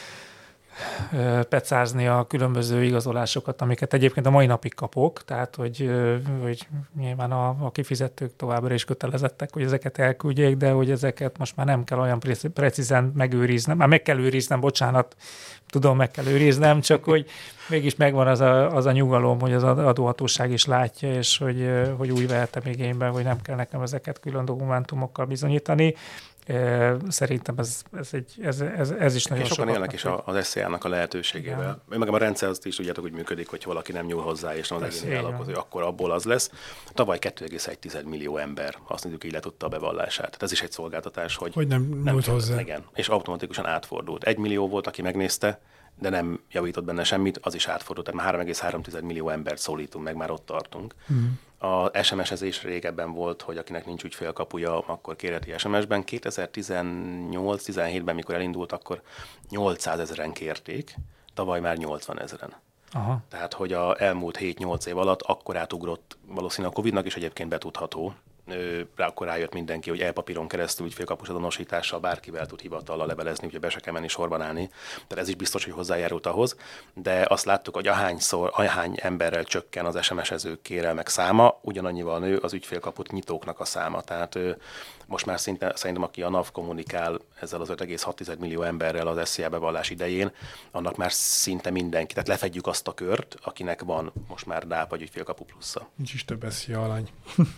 pecázni a különböző igazolásokat, amiket egyébként a mai napig kapok, tehát hogy, hogy nyilván a, a kifizetők továbbra is kötelezettek, hogy ezeket elküldjék, de hogy ezeket most már nem kell olyan precízen megőriznem, már meg kell őriznem, bocsánat, tudom, meg kell őriznem, csak hogy mégis megvan az a, az a nyugalom, hogy az adóhatóság is látja, és hogy, hogy úgy vehetem igénybe, hogy nem kell nekem ezeket külön dokumentumokkal bizonyítani. Szerintem ez, ez, egy, ez, ez, ez is nagyon sokan élnek is az es zé á-nak a lehetőségével. Ja. Meg a rendszer azt is tudjátok, hogy működik, hogy valaki nem nyúl hozzá, és nem az egyéni vállalkozó, akkor abból az lesz. Tavaly két egész egy millió ember azt mondjuk így letudta a bevallását. Tehát ez is egy szolgáltatás, hogy, hogy nem, nem nyújt hozzá. Igen, és automatikusan átfordult. Egy millió volt, aki megnézte, de nem javított benne semmit, az is átfordult. Tehát már három egész három millió embert szólítunk meg, már ott tartunk. Mm. A es em es-ezés régebben volt, hogy akinek nincs ügyfélkapuja, akkor kérheti es em es-ben. kétezer-tizennyolc tizenhétben, mikor elindult, akkor nyolcszázezren kérték, tavaly már nyolcvanezren. Aha. Tehát, hogy a elmúlt hét-nyolc év alatt akkor átugrott, valószínűleg a Covidnak is egyébként betudható, rá, akkor rájött mindenki, hogy e-papíron keresztül ügyfélkapus azonosítással bárkivel tud hivatallal levelezni, úgyhogy be se kell menni sorban állni. Tehát ez is biztos, hogy hozzájárult ahhoz, de azt láttuk, hogy ahányszor, ahány emberrel csökken az es em es-ezők kérelmek száma, ugyanannyival nő az ügyfélkaput nyitóknak a száma. Tehát most már szinte, szerintem, aki a NAV kommunikál ezzel az öt egész hat millió emberrel az es zé á bevallás idején, annak már szinte mindenki. Tehát lefedjük azt a kört, akinek van most már DÁP vagy ügyfélkapu plusza. Nincs is több es zé á alany.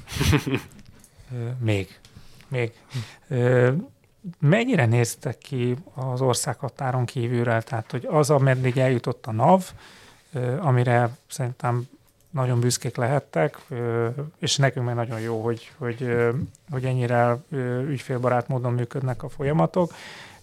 Még. Még. Mennyire néztek ki az országhatáron kívülre? Tehát, hogy az, ameddig eljutott a NAV, amire szerintem nagyon büszkék lehettek, és nekünk meg nagyon jó, hogy, hogy, hogy ennyire ügyfélbarát módon működnek a folyamatok.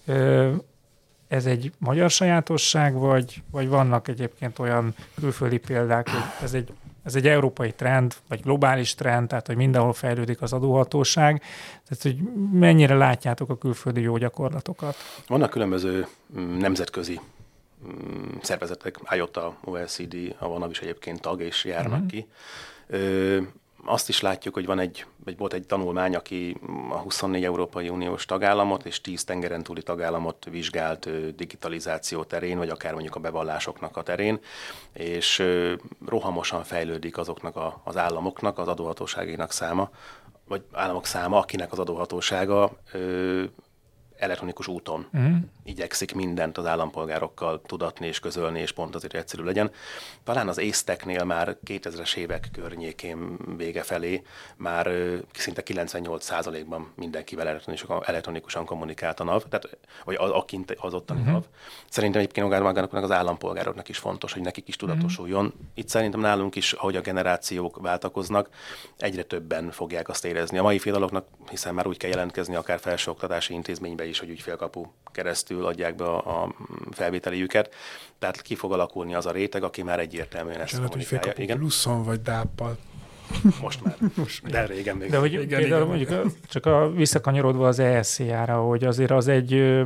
Ez egy magyar sajátosság, vagy, vagy vannak egyébként olyan külföldi példák, hogy ez egy, ez egy európai trend, vagy globális trend, tehát hogy mindenhol fejlődik az adóhatóság. Tehát, hogy mennyire látjátok a külföldi jó gyakorlatokat? Vannak különböző nemzetközi szervezetek, i o té á, o e cé dé, a VANAV is egyébként tag, és járnak uh-huh. ki. Ö, azt is látjuk, hogy van egy, egy, volt egy tanulmány, aki a huszonnégy Európai Uniós tagállamot és tíz tengeren túli tagállamot vizsgált ö, digitalizáció terén, vagy akár mondjuk a bevallásoknak a terén, és ö, rohamosan fejlődik azoknak a, az államoknak, az adóhatóságainak száma, vagy államok száma, akinek az adóhatósága ö, elektronikus úton uh-huh. igyekszik mindent az állampolgárokkal tudatni és közölni, és pont azért egyszerű legyen. Talán az észteknél már kétezres évek környékén vége felé már szinte kilencvennyolc százalékban mindenkivel elektronikusan, elektronikusan kommunikált a NAV, tehát, vagy akint az ottani uh-huh. NAV. Szerintem egyébként magának az állampolgároknak is fontos, hogy nekik is tudatosuljon. Uh-huh. Itt szerintem nálunk is, ahogy a generációk váltakoznak, egyre többen fogják azt érezni. A mai fiataloknak, hiszen már úgy kell jelentkezni akár felsőoktatási intézménybe is, hogy ügyfélkapu keresztül adják be a, a felvételiüket. Tehát ki fog alakulni az a réteg, aki már egyértelműen ezt kommunikálja. Igen, pluszon vagy dáppal. Most már. Most de régen még. De hogy igen, például igen. mondjuk a, csak a, visszakanyarodva az e es zé á-ra, hogy azért az egy, ö,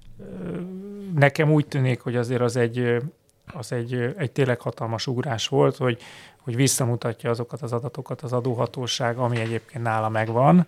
nekem úgy tűnik, hogy azért az egy, az egy, egy tényleg hatalmas ugrás volt, hogy, hogy visszamutatja azokat az adatokat az adóhatóság, ami egyébként nála megvan.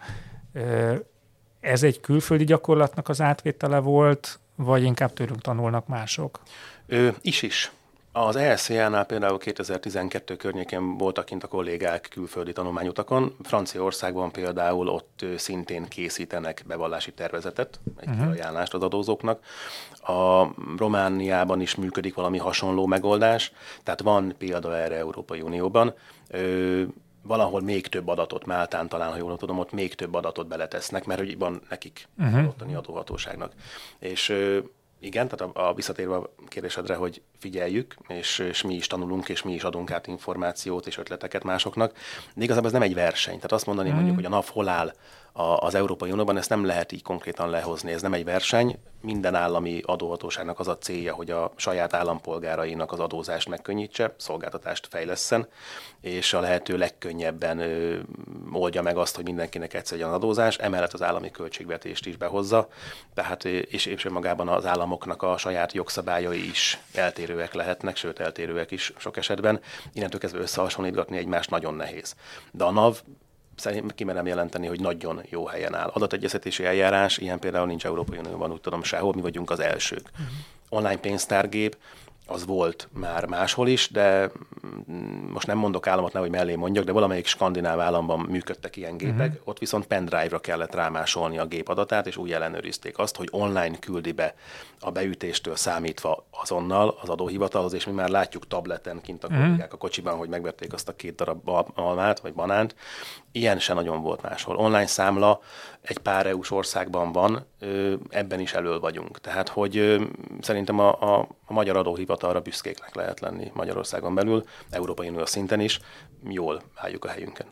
Ez egy külföldi gyakorlatnak az átvétele volt, vagy inkább tőlünk tanulnak mások? Ö, is is. Az e es zé á-nál például kétezer-tizenkettő környékén voltak kint a kollégák külföldi tanulmányutakon. Franciaországban például ott szintén készítenek bevallási tervezetet, egy uh-huh. ajánlást az adózóknak. A Romániában is működik valami hasonló megoldás, tehát van példa erre Európai Unióban. Ö, valahol még több adatot, Máltán talán, ha jól tudom, ott még több adatot beletesznek, mert hogy van nekik uh-huh. ottani adóhatóságnak. És ö, igen, tehát a, a visszatérve a kérdésedre, hogy figyeljük, és, és mi is tanulunk, és mi is adunk át információt és ötleteket másoknak. De igazából ez nem egy verseny. Tehát azt mondani, mm. mondjuk, hogy a NAV hol áll a, az Európai Unióban, ezt nem lehet így konkrétan lehozni. Ez nem egy verseny. Minden állami adóhatóságnak az a célja, hogy a saját állampolgárainak az adózást megkönnyítse, szolgáltatást fejlesszen, és a lehető legkönnyebben ö, oldja meg azt, hogy mindenkinek egyszer legyen adózás, emellett az állami költségvetést is behozza, tehát és, és magában az államoknak a saját jogszabályai is eltérőek lehetnek, sőt eltérőek is sok esetben. Innentől kezdve összehasonlítgatni egymást nagyon nehéz. De a NAV szerintem kimerem jelenteni, hogy nagyon jó helyen áll. Adategyeztetési eljárás, ilyen például nincs Európai Unióban, úgy tudom sehol, mi vagyunk az elsők. Uh-huh. Online pénztárgép, az volt már máshol is, de most nem mondok államot, nehogy mellé mondjak, de valamelyik skandináv államban működtek ilyen gépek, uh-huh. ott viszont pendrive-ra kellett rámásolni a gép adatát, és úgy ellenőrizték azt, hogy online küldi be a beütéstől számítva azonnal az adóhivatalhoz, és mi már látjuk tableten kint a kollégák uh-huh. a kocsiban, hogy megvették azt a két darab almát, vagy banánt. Ilyen se nagyon volt máshol. Online számla egy pár é u-s országban van, ebben is elől vagyunk. Tehát, hogy szerintem a, a, a magyar adóhivatalra büszkéknek lehet lenni Magyarországon belül, Európai Unió szinten is, jól álljuk a helyünken.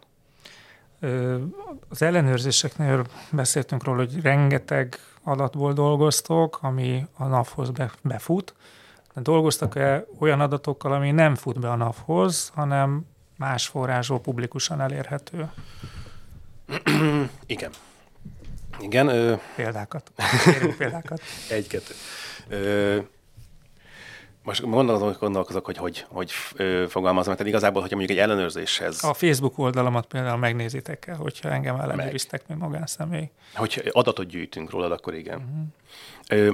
Az ellenőrzéseknél beszéltünk róla, hogy rengeteg adatból dolgoztok, ami a NAV-hoz befut. De dolgoztak-e olyan adatokkal, ami nem fut be a NAV-hoz, hanem más forrásból publikusan elérhető? Igen. Igen. Ö... Példákat. Kérünk példákat. Egy-kettő. Ö... most gondolkozok, gondolkozok hogy hogy, hogy fogalmazom, tehát igazából, hogyha mondjuk egy ellenőrzéshez... A Facebook oldalamat például megnézitek el, hogyha engem ellenőriztek, mint magánszemély. Hogyha adatot gyűjtünk rólad, akkor igen. Uh-huh.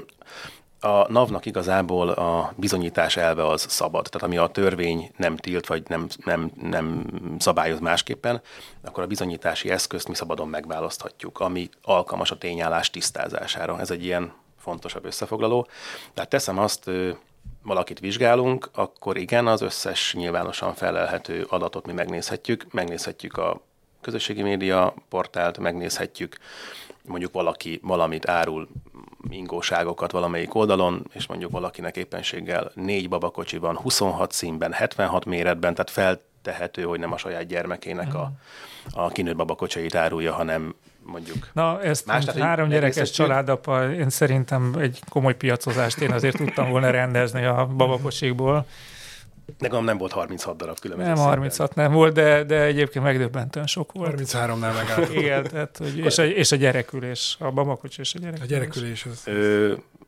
A NAV-nak igazából a bizonyítás elve az szabad. Tehát ami a törvény nem tilt, vagy nem, nem, nem szabályoz másképpen, akkor a bizonyítási eszközt mi szabadon megválaszthatjuk, ami alkalmas a tényállás tisztázására. Ez egy ilyen fontosabb összefoglaló. Tehát teszem azt, valakit vizsgálunk, akkor igen, az összes nyilvánosan felelhető adatot mi megnézhetjük. Megnézhetjük a közösségi média portált, megnézhetjük, mondjuk valaki valamit árul, ingóságokat valamelyik oldalon, és mondjuk valakinek éppenséggel négy babakocsi van, huszonhat színben, hetvenhat méretben, tehát feltehető, hogy nem a saját gyermekének a, a kinőtt babakocsait árulja, hanem mondjuk... Na, ezt más, három gyerekes családapa, én szerintem egy komoly piacozást én azért tudtam volna rendezni a babakocsikból. Nekem nem volt harminchat darab különböző. Nem, harminchat nem volt, de, de egyébként megdöbbentően sok volt. harmincháromnál megálltott. Igen, tehát, hogy, és, a, és a gyerekülés, a babakocsi és a gyerekülés. A gyerekülés az... Ö,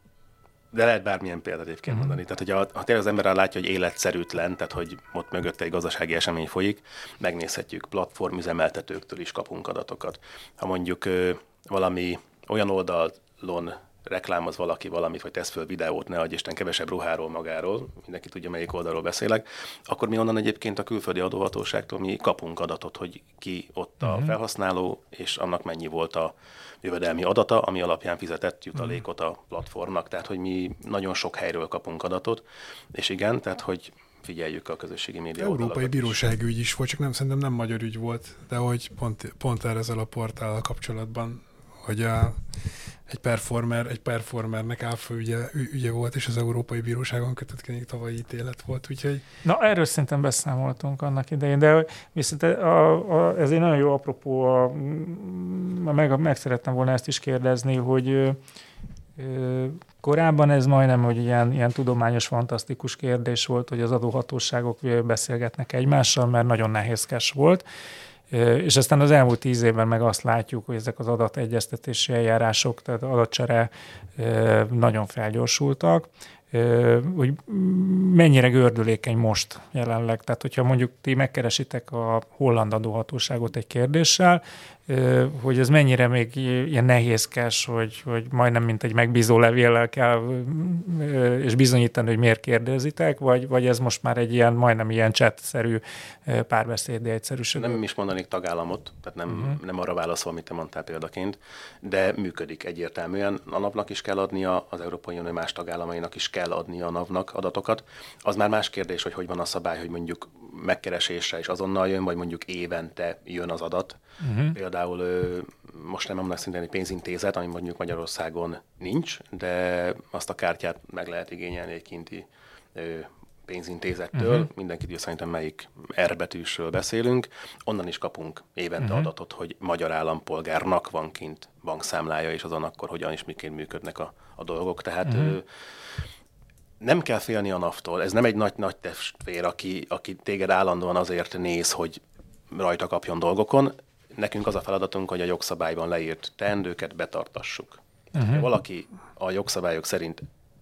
de lehet bármilyen példát egyébként uh-huh. mondani. Tehát, hogy a, ha tényleg az ember látja, hogy életszerűtlen, tehát, hogy ott mögötte egy gazdasági esemény folyik, megnézhetjük, platformüzemeltetőktől is kapunk adatokat. Ha mondjuk ö, valami olyan oldalon reklámoz valaki valamit, vagy tesz föl videót, ne adj Isten, kevesebb ruháról magáról, mindenki tudja, melyik oldalról beszélek, akkor mi onnan egyébként a külföldi adóhatóságtól mi kapunk adatot, hogy ki ott a uh-huh. felhasználó, és annak mennyi volt a jövedelmi adata, ami alapján fizetett jutalékot a platformnak. Tehát, hogy mi nagyon sok helyről kapunk adatot, és igen, tehát, hogy figyeljük a közösségi média oldalakat. Európai bírósági ügy is volt, csak nem, szerintem nem magyar ügy volt, de hogy pont, pont erre ezzel a portállal kapcsolatban, hogy a Egy performer, egy performernek áfa ügye, ügye volt, és az Európai Bíróságon kötöttkenik tavalyi ítélet volt, úgyhogy... Na, erről szerintem beszámoltunk annak idején, de viszont a, a, ez egy nagyon jó apropó, a, meg, meg szerettem volna ezt is kérdezni, hogy ö, ö, korábban ez majdnem, hogy ilyen, ilyen tudományos, fantasztikus kérdés volt, hogy az adóhatóságok beszélgetnek egymással, mert nagyon nehézkes volt. És aztán az elmúlt tíz évben meg azt látjuk, hogy ezek az adategyeztetési eljárások, tehát adatcsere nagyon felgyorsultak, hogy mennyire gördülékeny most jelenleg. Tehát, hogyha mondjuk ti megkeresitek a holland adóhatóságot egy kérdéssel, hogy ez mennyire még ilyen nehézkes, hogy, hogy majdnem mint egy megbízó levéllel kell és bizonyítani, hogy miért kérdezitek, vagy, vagy ez most már egy ilyen, majdnem ilyen chat-szerű párbeszéd egyszerűsödő. Nem is mondanék tagállamot, tehát nem, uh-huh. nem arra válaszol, amit te mondtál példaként, de működik egyértelműen. A NAV-nak is kell adnia, az Európai Unió más tagállamainak is kell adnia a NAV-nak adatokat. Az már más kérdés, hogy hogy van a szabály, hogy mondjuk megkeresésre is azonnal jön, vagy mondjuk évente jön az adat. Uh-huh. Például most nem mondnak szintén egy pénzintézet, ami mondjuk Magyarországon nincs, de azt a kártyát meg lehet igényelni egy kinti pénzintézettől. Uh-huh. Mindenki tudja szerintem, melyik R betűsről beszélünk. Onnan is kapunk évente uh-huh. adatot, hogy magyar állampolgárnak van kint bankszámlája, és azon akkor hogyan is miként működnek a, a dolgok. Tehát uh-huh. ö, nem kell félni a NAV-tól. Ez nem egy nagy-nagy testvér, aki, aki téged állandóan azért néz, hogy rajta kapjon dolgokon. Nekünk az a feladatunk, hogy a jogszabályban leírt teendőket betartassuk. Uh-huh. Ha valaki a jogszabályok szerint,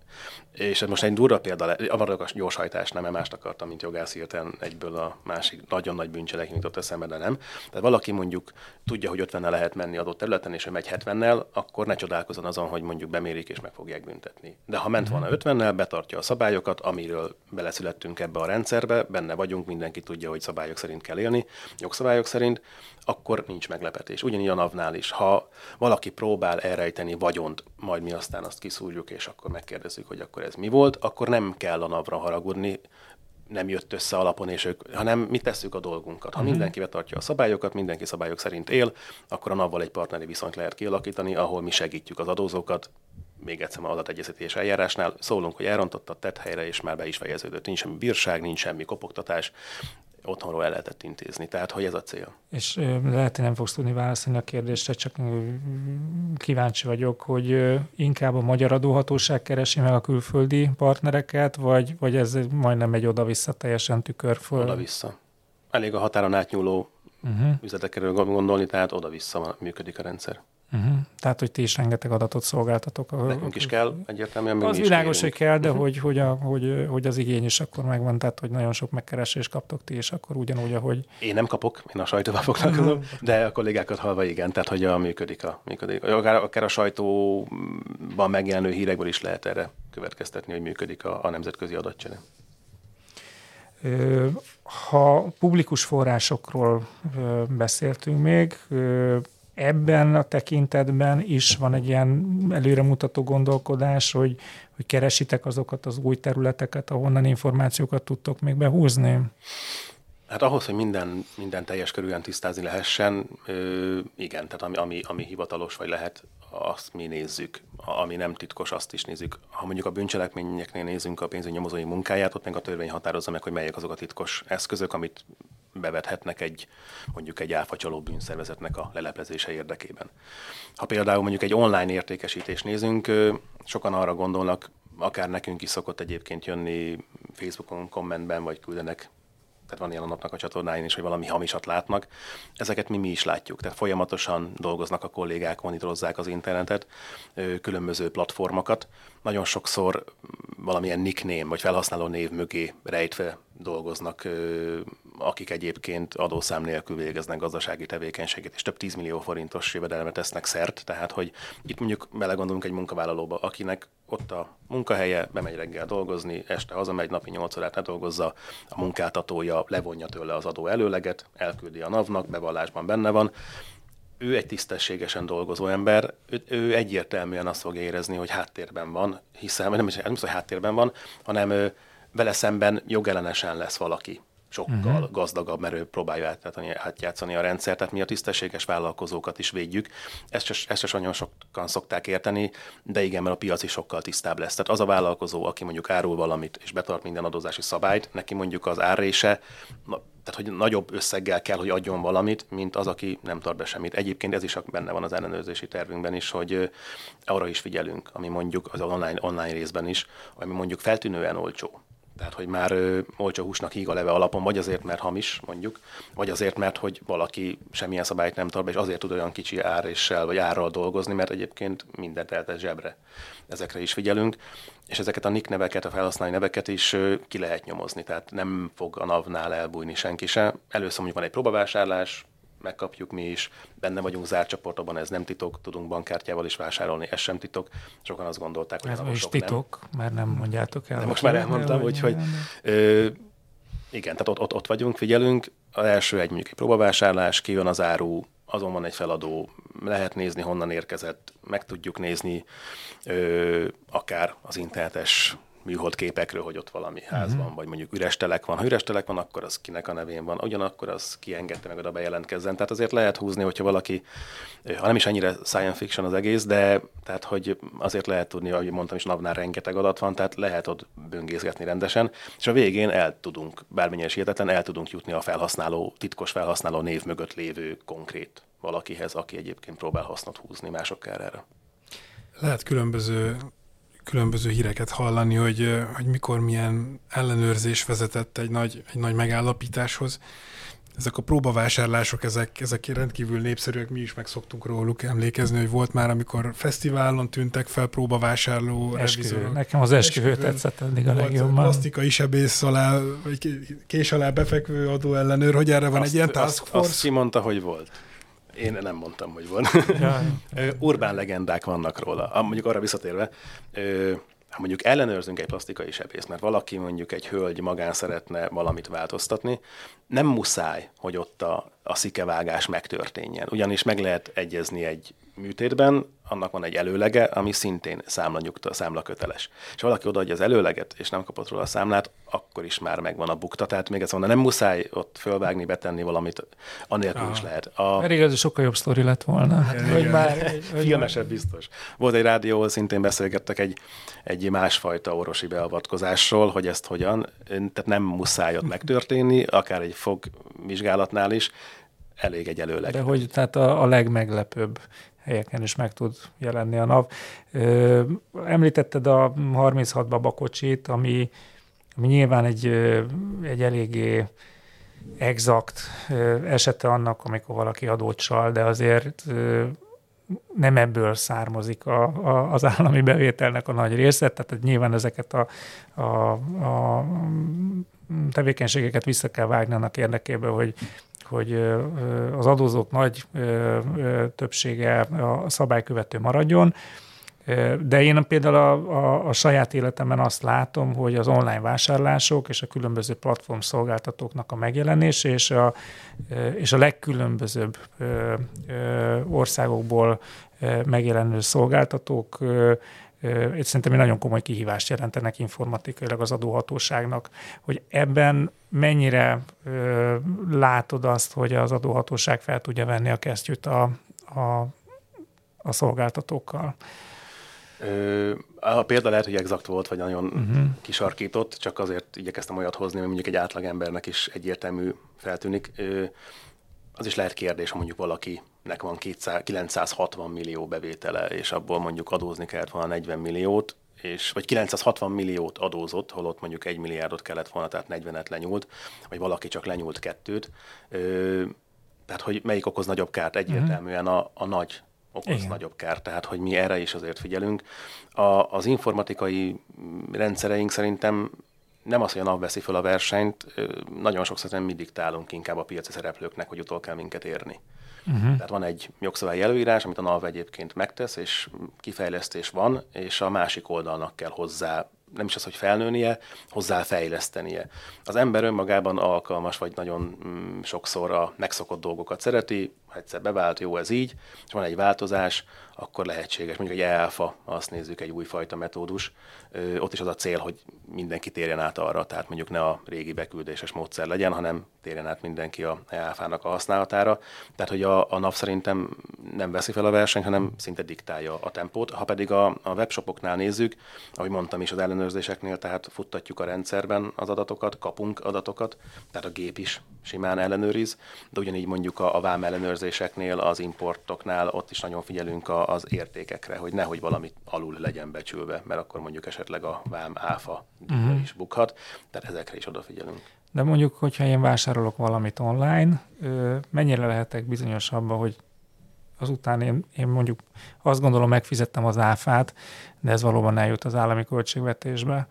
és ez most egy durva példa, a gyorshajtás, nem mást akartam, mint jogász hirtelen egyből a másik nagyon nagy bűncselekmény jutott eszembe, de nem. Tehát valaki mondjuk tudja, hogy ötvennel lehet menni adott területen, és ő megy hetvennel, akkor ne csodálkozzon azon, hogy mondjuk bemérik és meg fogják büntetni. De ha ment volna ötvennel, betartja a szabályokat, amiről beleszülettünk ebbe a rendszerbe, benne vagyunk, mindenki tudja, hogy szabályok szerint kell élni, jogszabályok szerint, akkor nincs meglepetés. Ugyanígy a NAV-nál is. Ha valaki próbál elrejteni vagyont, majd mi aztán azt kiszúrjuk, és akkor megkérdezzük, hogy akkor ez mi volt, akkor nem kell a NAV-ra haragudni, nem jött össze alapon, és ők, hanem mi tesszük a dolgunkat. Ha uh-huh. mindenki betartja a szabályokat, mindenki szabályok szerint él, akkor a NAV-val egy partneri viszonyt lehet kialakítani, ahol mi segítjük az adózókat, még egyszer az adategyeztetés eljárásnál szólunk, hogy elrontotta, tett helyre, és már be is fejeződött. Nincs semmi bírság, nincs semmi kopogtatás, otthonról el lehetett intézni. Tehát, hogy ez a cél. És lehet, hogy nem fogsz tudni válaszolni a kérdésre, csak kíváncsi vagyok, hogy inkább a magyar adóhatóság keresi meg a külföldi partnereket, vagy, vagy ez majdnem egy oda-vissza teljesen tükörföl? Oda-vissza. Elég a határon átnyúló uh-huh. üzletekről gondolni, tehát oda-vissza működik a rendszer. Uh-huh. Tehát, hogy ti is rengeteg adatot szolgáltatok. Nekünk is kell, egyértelműen. Az világos, hogy kell, de uh-huh. hogy, hogy, a, hogy, hogy az igény is akkor megvan, tehát, hogy nagyon sok megkeresést kaptok ti, és akkor ugyanúgy, ahogy... Én nem kapok, én a sajtóval foglalkozom, uh-huh. de a kollégákat hallva igen, tehát, hogy a, működik a, működik. Akár, akár a sajtóban megjelenő hírekből is lehet erre következtetni, hogy működik a, a nemzetközi adatcsere. Ha publikus forrásokról beszéltünk még, ebben a tekintetben is van egy ilyen előremutató gondolkodás, hogy, hogy keresitek azokat az új területeket, ahonnan információkat tudtok még behúzni? Hát ahhoz, hogy minden, minden teljes körülön tisztázni lehessen, ö, igen, tehát ami, ami, ami hivatalos vagy lehet, azt mi nézzük. Ami nem titkos, azt is nézzük. Ha mondjuk a bűncselekményeknél nézzünk a pénzügyi nyomozói munkáját, ott meg a törvény határozza meg, hogy melyek azok a titkos eszközök, amit bevethetnek egy, mondjuk egy áfacsaló bűnszervezetnek a leleplezése érdekében. Ha például mondjuk egy online értékesítést nézünk, sokan arra gondolnak, akár nekünk is szokott egyébként jönni Facebookon kommentben, vagy küldenek, tehát van ilyen a napnak a csatornáin is, hogy valami hamisat látnak. Ezeket mi, mi is látjuk. Tehát folyamatosan dolgoznak a kollégák, monitorozzák az internetet, különböző platformokat. Nagyon sokszor valamilyen nickname vagy felhasználó név mögé rejtve dolgoznak, akik egyébként adószám nélkül végeznek gazdasági tevékenységet, és több tízmillió forintos jövedelemre tesznek szert. Tehát, hogy itt mondjuk belegondolunk egy munkavállalóba, akinek ott a munkahelye, bemegy reggel dolgozni, este hazamegy, napi nyolc órát ne dolgozza, a munkáltatója levonja tőle az adó előleget, elküldi a NAV-nak, bevallásban benne van. Ő egy tisztességesen dolgozó ember, ő, ő egyértelműen azt fogja érezni, hogy háttérben van, hiszen nem is, nem is, hogy háttérben van, hanem ő, vele szemben jogellenesen lesz valaki sokkal uh-huh. gazdagabb, mert ő próbálja átjátszani a rendszert, tehát mi a tisztességes vállalkozókat is védjük. Ezt sem, ezt sem nagyon sokan szokták érteni, de igen, mert a piac is sokkal tisztább lesz. Tehát az a vállalkozó, aki mondjuk árul valamit, és betart minden adózási szabályt, neki mondjuk az árrése, tehát hogy nagyobb összeggel kell, hogy adjon valamit, mint az, aki nem tart be semmit. Egyébként ez is benne van az ellenőrzési tervünkben is, hogy arra is figyelünk, ami mondjuk az online, online részben is, ami mondjuk feltűnően olcsó. Tehát, hogy már ö, olcsó húsnak híg a leve alapon, vagy azért, mert hamis, mondjuk, vagy azért, mert hogy valaki semmilyen szabályt nem tart be, és azért tud olyan kicsi áréssel, vagy árral dolgozni, mert egyébként mindent eltesz zsebre. Ezekre is figyelünk, és ezeket a nick neveket, a felhasználói neveket is ö, ki lehet nyomozni, tehát nem fog a NAV-nál elbújni senki se. Először mondjuk van egy próbavásárlás, megkapjuk mi is, benne vagyunk zárt csoportban, ez nem titok, tudunk bankkártyával is vásárolni, ez sem titok. Sokan azt gondolták, hogy ez ez is titok, nem. Mert nem mondjátok el. De most már elmondtam, úgyhogy igen, tehát ott, ott, ott vagyunk, figyelünk. Az első egy mondjuk egy próbavásárlás, kijön az áru, azon van egy feladó, lehet nézni, honnan érkezett, meg tudjuk nézni ö, akár az internetes műhold képekről, hogy ott valami ház uh-huh. van, vagy mondjuk üres telek van. Ha üres telek van, akkor az kinek a nevén van. Ugyanakkor az kiengedte meg oda bejelentkezzen. Tehát azért lehet húzni, hogyha valaki, ha nem is ennyire science fiction az egész, de tehát, hogy azért lehet tudni, ahogy mondtam is, NAV-nál rengeteg adat van, tehát lehet ott böngészgetni rendesen, és a végén el tudunk, bármennyire is hihetetlen, el tudunk jutni a felhasználó, titkos felhasználó név mögött lévő konkrét valakihez, aki egyébként próbál hasznot húzni mások kárára. Lehet különböző különböző híreket hallani, hogy, hogy mikor milyen ellenőrzés vezetett egy nagy, egy nagy megállapításhoz. Ezek a próbavásárlások, ezek, ezek rendkívül népszerűek, mi is meg szoktunk róluk emlékezni, hogy volt már, amikor fesztiválon tűntek fel próbavásárló revizorok. Nekem az esküvő esküvőn tetszett eddig a legjobban. Plastikai sebész alá, vagy kés alá befekvő adóellenőr, hogy erre van azt, egy ilyen task force? Azt ki mondta, hogy volt. Én nem mondtam, hogy van. Urbán legendák vannak róla. Mondjuk arra visszatérve, ha mondjuk ellenőrzünk egy plastikai sebészt, mert valaki mondjuk egy hölgy magán szeretne valamit változtatni, nem muszáj, hogy ott a, a szikevágás megtörténjen. Ugyanis meg lehet egyezni egy műtétben, annak van egy előlege, ami szintén számlanyugta, számlaköteles. És ha valaki odaadja az előleget, és nem kapott róla a számlát, akkor is már megvan a bukta. Tehát még ezt mondom, nem muszáj ott fölvágni, betenni valamit, anélkül ah. is lehet. A... Pedig ez sokkal jobb sztori lett volna. Hát, hogy már, hogy filmesebb biztos. Volt egy rádió, ahol szintén beszélgettek egy, egy másfajta orvosi beavatkozásról, hogy ezt hogyan, tehát nem muszáj ott megtörténni, akár egy fogvizsgálatnál is, elég egy előleg. De hogy tehát a, a legmeglepőbb helyeken is meg tud jelenni a NAV. Ö, említetted a harminchat babakocsit, ami, ami nyilván egy, egy eléggé exakt esete annak, amikor valaki adót csal, de azért nem ebből származik a, a, az állami bevételnek a nagy része, tehát nyilván ezeket a, a, a tevékenységeket vissza kell vágni annak érdekében, hogy, hogy az adózók nagy többsége a szabálykövető maradjon. De én például a, a, a saját életemben azt látom, hogy az online vásárlások és a különböző platform szolgáltatóknak a megjelenése és a, és a legkülönbözőbb országokból megjelenő szolgáltatók szerintem egy nagyon komoly kihívást jelentenek informatikailag az adóhatóságnak, hogy ebben mennyire látod azt, hogy az adóhatóság fel tudja venni a kesztyűt a, a, a szolgáltatókkal? A példa lehet, hogy exakt volt, vagy nagyon uh-huh. kisarkított, csak azért igyekeztem olyat hozni, hogy mondjuk egy átlagembernek is egyértelmű feltűnik. Az is lehet kérdés, ha mondjuk valakinek van kilencszázhatvan millió bevétele, és abból mondjuk adózni kellett volna negyven milliót, és, vagy kilencszázhatvan milliót adózott, holott mondjuk egy milliárdot kellett volna, tehát negyvenet lenyúlt, vagy valaki csak lenyúlt kettőt. Tehát, hogy melyik okoz nagyobb kárt? Egyértelműen a, a nagy okoz Igen. nagyobb kárt, tehát hogy mi erre is azért figyelünk. A, az informatikai rendszereink szerintem nem az, hogy a NAV veszi fel a versenyt, nagyon sokszor nem mi diktálunk inkább a piaci szereplőknek, hogy utol kell minket érni. Uh-huh. Tehát van egy jogszabályi előírás, amit a NAV egyébként megtesz, és kifejlesztés van, és a másik oldalnak kell hozzá, nem is az, hogy felnőnie, hozzá fejlesztenie. Az ember önmagában alkalmas, vagy nagyon mm, sokszor a megszokott dolgokat szereti, ha egyszer bevált, jó, ez így, és van egy változás, akkor lehetséges. Mondjuk egy E-alfa, azt nézzük, egy újfajta metódus. Ö, ott is az a cél, hogy mindenki térjen át arra, tehát mondjuk ne a régi beküldéses módszer legyen, hanem térjen át mindenki a E-alfának a használatára. Tehát, hogy a, a NAV szerintem nem veszi fel a versenyt, hanem szinte diktálja a tempót. Ha pedig a, a webshopoknál nézzük, ahogy mondtam is az ellenőrzéseknél, tehát futtatjuk a rendszerben az adatokat, kapunk adatokat, tehát a gép is simán ellenőriz, de ugyanígy mondjuk a, a vám ellenőrzéseknél, az importoknál ott is nagyon figyelünk a, az értékekre, hogy nehogy valami alul legyen becsülve, mert akkor mondjuk esetleg a vám áfa uh-huh. is bukhat, tehát ezekre is odafigyelünk. De mondjuk, hogyha én vásárolok valamit online, mennyire lehetek bizonyos abban, hogy azután én, én mondjuk azt gondolom, megfizettem az áfát, de ez valóban eljut az állami költségvetésbe.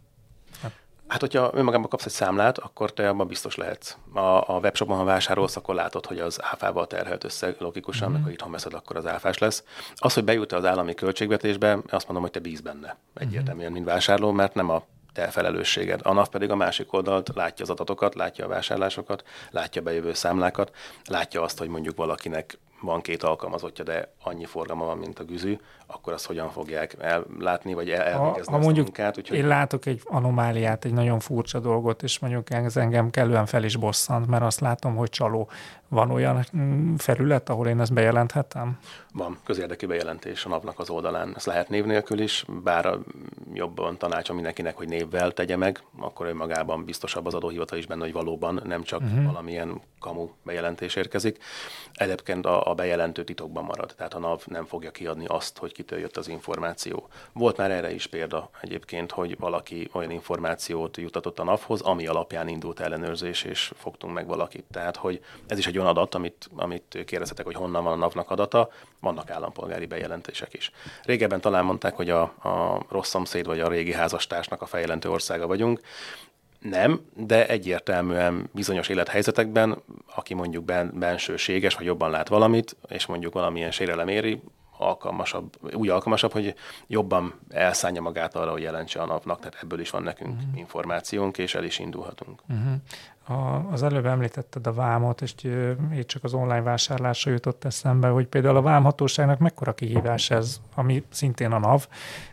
Hát, hogyha önmagában kapsz egy számlát, akkor te abban biztos lehetsz. A, a webshopon, ha vásárolsz, akkor látod, hogy az áfával terhelt összeg logikusan, mm-hmm. meg ha itthon veszed, akkor az áfás lesz. Az, hogy bejut-e az állami költségvetésbe, azt mondom, hogy te bíz benne egyértelműen, mint vásárló, mert nem a te felelősséged. A NAV pedig a másik oldalt látja az adatokat, látja a vásárlásokat, látja a bejövő számlákat, látja azt, hogy mondjuk valakinek van két alkalmazottja, de annyi forgalma van, mint a güzű, akkor azt hogyan fogják ellátni, vagy el, elvégezni ha ezt mondjuk a munkát. Úgyhogy... Én látok egy anomáliát, egy nagyon furcsa dolgot, és mondjuk ez engem kellően fel is bosszant, mert azt látom, hogy csaló. Van olyan felület, ahol én ezt bejelenthetem? Van közérdekű bejelentés a NAV-nak az oldalán. Ez lehet név nélkül is, bár jobban tanácsom mindenkinek, hogy névvel tegye meg, akkor önmagában biztosabb az adóhivatal is benne, hogy valóban nem csak uh-huh. valamilyen kamu bejelentés érkezik. Egyébként a, a bejelentő titokban marad, tehát a NAV nem fogja kiadni azt, hogy kitől jött az információ. Volt már erre is példa egyébként, hogy valaki olyan információt jutatott a NAV-hoz, ami alapján indult ellenőrzés, és fogtunk meg valakit. Tehát, hogy ez is egy olyan adat, amit, amit kérdeztetek, hogy honnan van a NAV-nak adata, vannak állampolgári bejelentések is. Régebben talán mondták, hogy a, a rossz szomszéd vagy a régi házastársnak a feljelentő országa vagyunk. Nem, de egyértelműen bizonyos élethelyzetekben, aki mondjuk ben, bensőséges, vagy jobban lát valamit, és mondjuk valamilyen sérelem éri, alkalmasabb, úgy alkalmasabb, hogy jobban elszánja magát arra, hogy jelentse a NAV-nak, tehát ebből is van nekünk uh-huh. információnk, és el is indulhatunk. Uh-huh. A, az előbb említetted a vámot, és így csak az online vásárlásra jutott eszembe, hogy például a vámhatóságnak mekkora kihívás ez, ami szintén a NAV,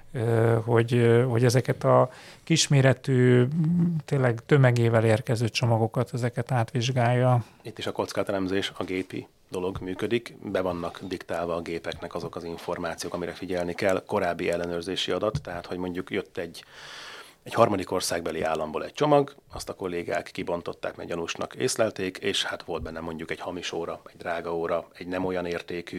hogy, hogy ezeket a kisméretű, tényleg tömegével érkező csomagokat, ezeket átvizsgálja. Itt is a kockázatelemzés, a gépi dolog működik, be vannak diktálva a gépeknek azok az információk, amire figyelni kell, korábbi ellenőrzési adat, tehát hogy mondjuk jött egy egy harmadik országbeli államból egy csomag, azt a kollégák kibontották, mert gyanúsnak észlelték, és hát volt benne mondjuk egy hamis óra, egy drága óra, egy nem olyan értékű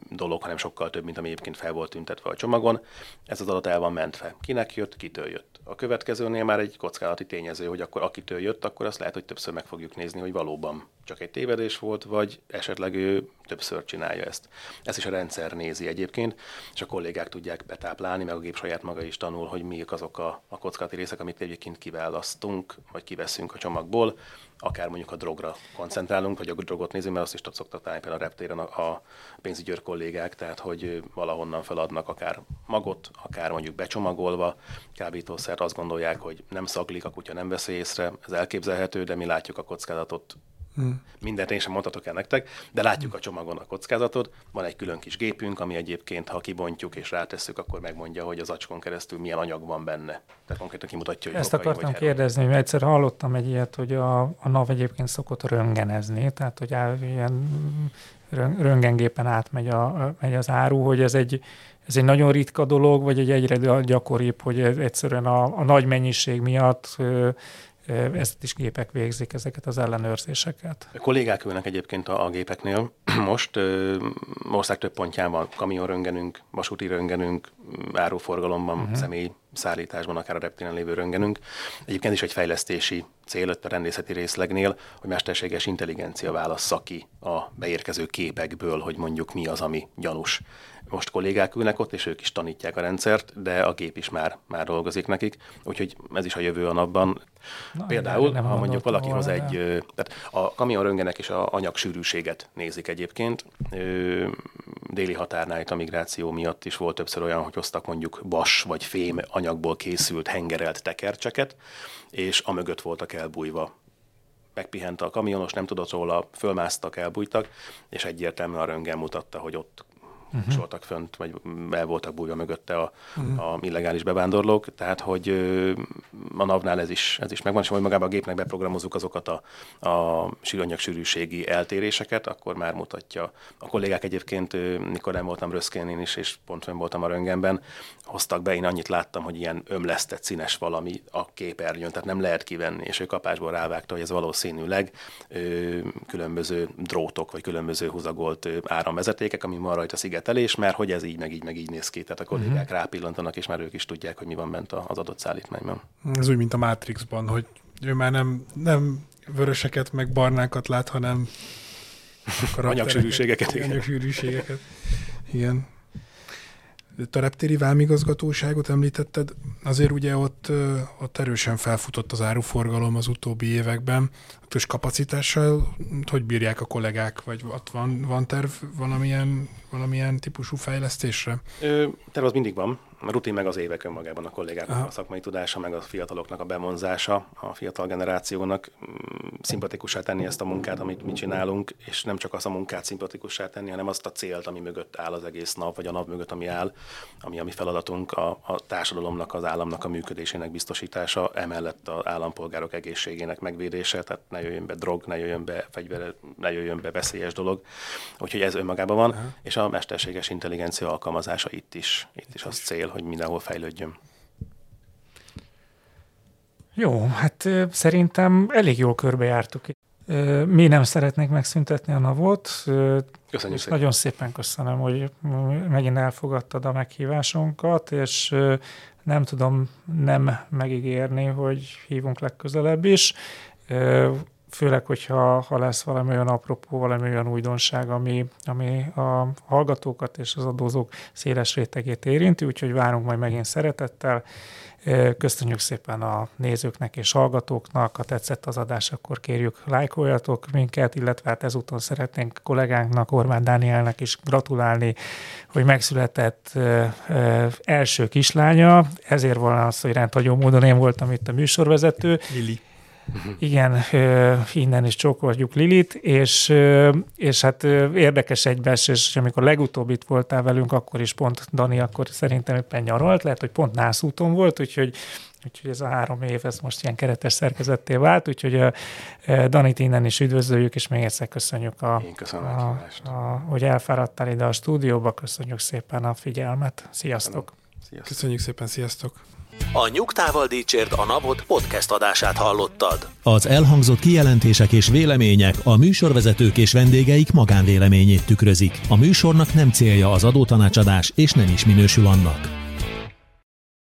dolog, hanem sokkal több, mint ami egyébként fel volt tüntetve a csomagon. Ez az adat el van mentve. Kinek jött, kitől jött. A következőnél már egy kockázati tényező, hogy akkor akitől jött, akkor azt lehet, hogy többször meg fogjuk nézni, hogy valóban csak egy tévedés volt, vagy esetleg ő többször csinálja ezt. Ezt is a rendszer nézi egyébként, és a kollégák tudják betáplálni, meg a gép saját maga is tanul, hogy mik azok a, a kockázati részek, amit egyébként kiválasztunk, vagy kiveszünk a csomagból, akár mondjuk a drogra koncentrálunk, vagy a drogot nézünk, mert azt is szoktak találni például a reptéren a, a pénzügyőr kollégák, tehát hogy valahonnan feladnak akár magot, akár mondjuk becsomagolva, kábítószert, azt gondolják, hogy nem szaglik, a kutya nem veszi észre, ez elképzelhető, de mi látjuk a kockázatot. Hmm. Mindent én sem mondhatok el nektek, de látjuk a csomagon a kockázatot. Van egy külön kis gépünk, ami egyébként, ha kibontjuk és rátesszük, akkor megmondja, hogy az acskon keresztül milyen anyag van benne. Tehát konkrétan kimutatja, hogy ezt akartam kérdezni, mert egyszer hallottam egy ilyet, hogy a, a NAV egyébként szokott röntgenezni, tehát hogy áll, ilyen röntgengépen átmegy a, megy az áru, hogy ez egy, ez egy nagyon ritka dolog, vagy egy egyre gyakoribb, hogy egyszerűen a, a nagy mennyiség miatt ezt is gépek végzik, ezeket az ellenőrzéseket. A kollégák ülnek egyébként a, a gépeknél. Most ö, ország több pontján van kamionröntgenünk, vasúti röntgenünk, áruforgalomban, uh-huh. személy szállításban, akár a reptéren lévő röntgenünk. Egyébként is egy fejlesztési cél a rendészeti részlegnél, hogy mesterséges intelligencia válassza ki a beérkező képekből, hogy mondjuk mi az, ami gyanús. Most kollégák ülnek ott, és ők is tanítják a rendszert, de a gép is már, már dolgozik nekik, úgyhogy ez is a jövő a napban. Na, például, ha mondjuk valaki hoz egy, tehát a kamionröntgenek és a anyagsűrűséget nézik egyébként. Déli határnál itt a migráció miatt is volt többször olyan, hogy hoztak mondjuk vas vagy fém anyagból készült hengerelt tekercseket, és amögött voltak elbújva. Megpihent a kamionos, nem tudott róla, fölmásztak, elbújtak, és egyértelműen a röntgen mutatta, hogy ott uh-huh. soltak fönt, vagy el voltak bújva mögötte a, uh-huh. a illegális bevándorlók, tehát hogy a NAV-nál ez is, ez is megvan, és hogy magában a gépnek beprogramozzuk azokat a, a anyag-sűrűségi eltéréseket, akkor már mutatja. A kollégák egyébként, mikor nem voltam röszkén is, és pont fönn voltam a röntgenben, hoztak be, én annyit láttam, hogy ilyen ömlesztett színes valami a képernyőn, tehát nem lehet kivenni, és ő kapásból rávágta, hogy ez valószínűleg ö, különböző drótok, vagy különböző húzagolt ö, áramvezetékek, ami van rajta szigetelés, mert hogy ez így, meg így, meg így néz ki. Tehát a kollégák uh-huh. rápillantanak, és már ők is tudják, hogy mi van bent az adott szállítmányban. Ez úgy, mint a Matrixban, hogy ő már nem, nem vöröseket, meg barnákat lát, hanem anyagsűrűségeket. Anyagsűrűségeket. Igen. A reptéri vámigazgatóságot említetted, azért ugye ott, ott erősen felfutott az áruforgalom az utóbbi években. Ott is kapacitással hogy bírják a kollégák, vagy ott van, van terv valamilyen, valamilyen típusú fejlesztésre? Ö, terv az mindig van. A rutin meg az évek önmagában a kollégáknak Aha. a szakmai tudása, meg a fiataloknak a bevonzása, a fiatal generációnak szimpatikussá tenni ezt a munkát, amit mi csinálunk, és nem csak azt a munkát szimpatikussá tenni, hanem azt a célt, ami mögött áll az egész nap, vagy a nap mögött, ami áll, ami a mi feladatunk, a, a társadalomnak, az államnak a működésének biztosítása, emellett az állampolgárok egészségének megvédése, tehát ne jöjjön be drog, ne jöjjön be fegyver, ne jöjjön be veszélyes dolog. Úgyhogy ez önmagában van, Aha. és a mesterséges intelligencia alkalmazása itt is, itt is az cél, hogy mindenhol fejlődjön. Jó, hát szerintem elég jól körbejártuk. Mi nem szeretnék megszüntetni a NAV-ot. Köszönjük szépen. Nagyon szépen köszönöm, hogy megint elfogadtad a meghívásunkat, és nem tudom nem megígérni, hogy hívunk legközelebb is. Főleg, hogyha ha lesz valami olyan apropó, valami olyan újdonság, ami, ami a hallgatókat és az adózók széles rétegét érinti, úgyhogy várunk majd megint szeretettel. Köszönjük szépen a nézőknek és hallgatóknak, ha tetszett az adás, akkor kérjük, lájkoljatok minket, illetve hát ezúton szeretnénk kollégánknak, Orbán Dánielnek is gratulálni, hogy megszületett első kislánya, ezért volna az, hogy rendhagyó módon én voltam itt a műsorvezető. Lili. Igen, innen is csókoljuk Lilit, és, és hát érdekes egybeesés, és amikor legutóbb itt voltál velünk, akkor is pont Dani akkor szerintem éppen nyaralt, lehet, hogy pont nászúton volt, úgyhogy, úgyhogy ez a három év, ez most ilyen keretes szerkezetté vált, úgyhogy a Danit innen is üdvözöljük, és még egyszer köszönjük, a, a, a, hogy elfáradtál ide a stúdióba, köszönjük szépen a figyelmet. Sziasztok! Sziasztok. Köszönjük szépen, sziasztok! A Nyugtával dicsért a Navot podcast adását hallottad. Az elhangzott kijelentések és vélemények a műsorvezetők és vendégeik magánvéleményét tükrözik. A műsornak nem célja az adótanácsadás, és nem is minősül annak.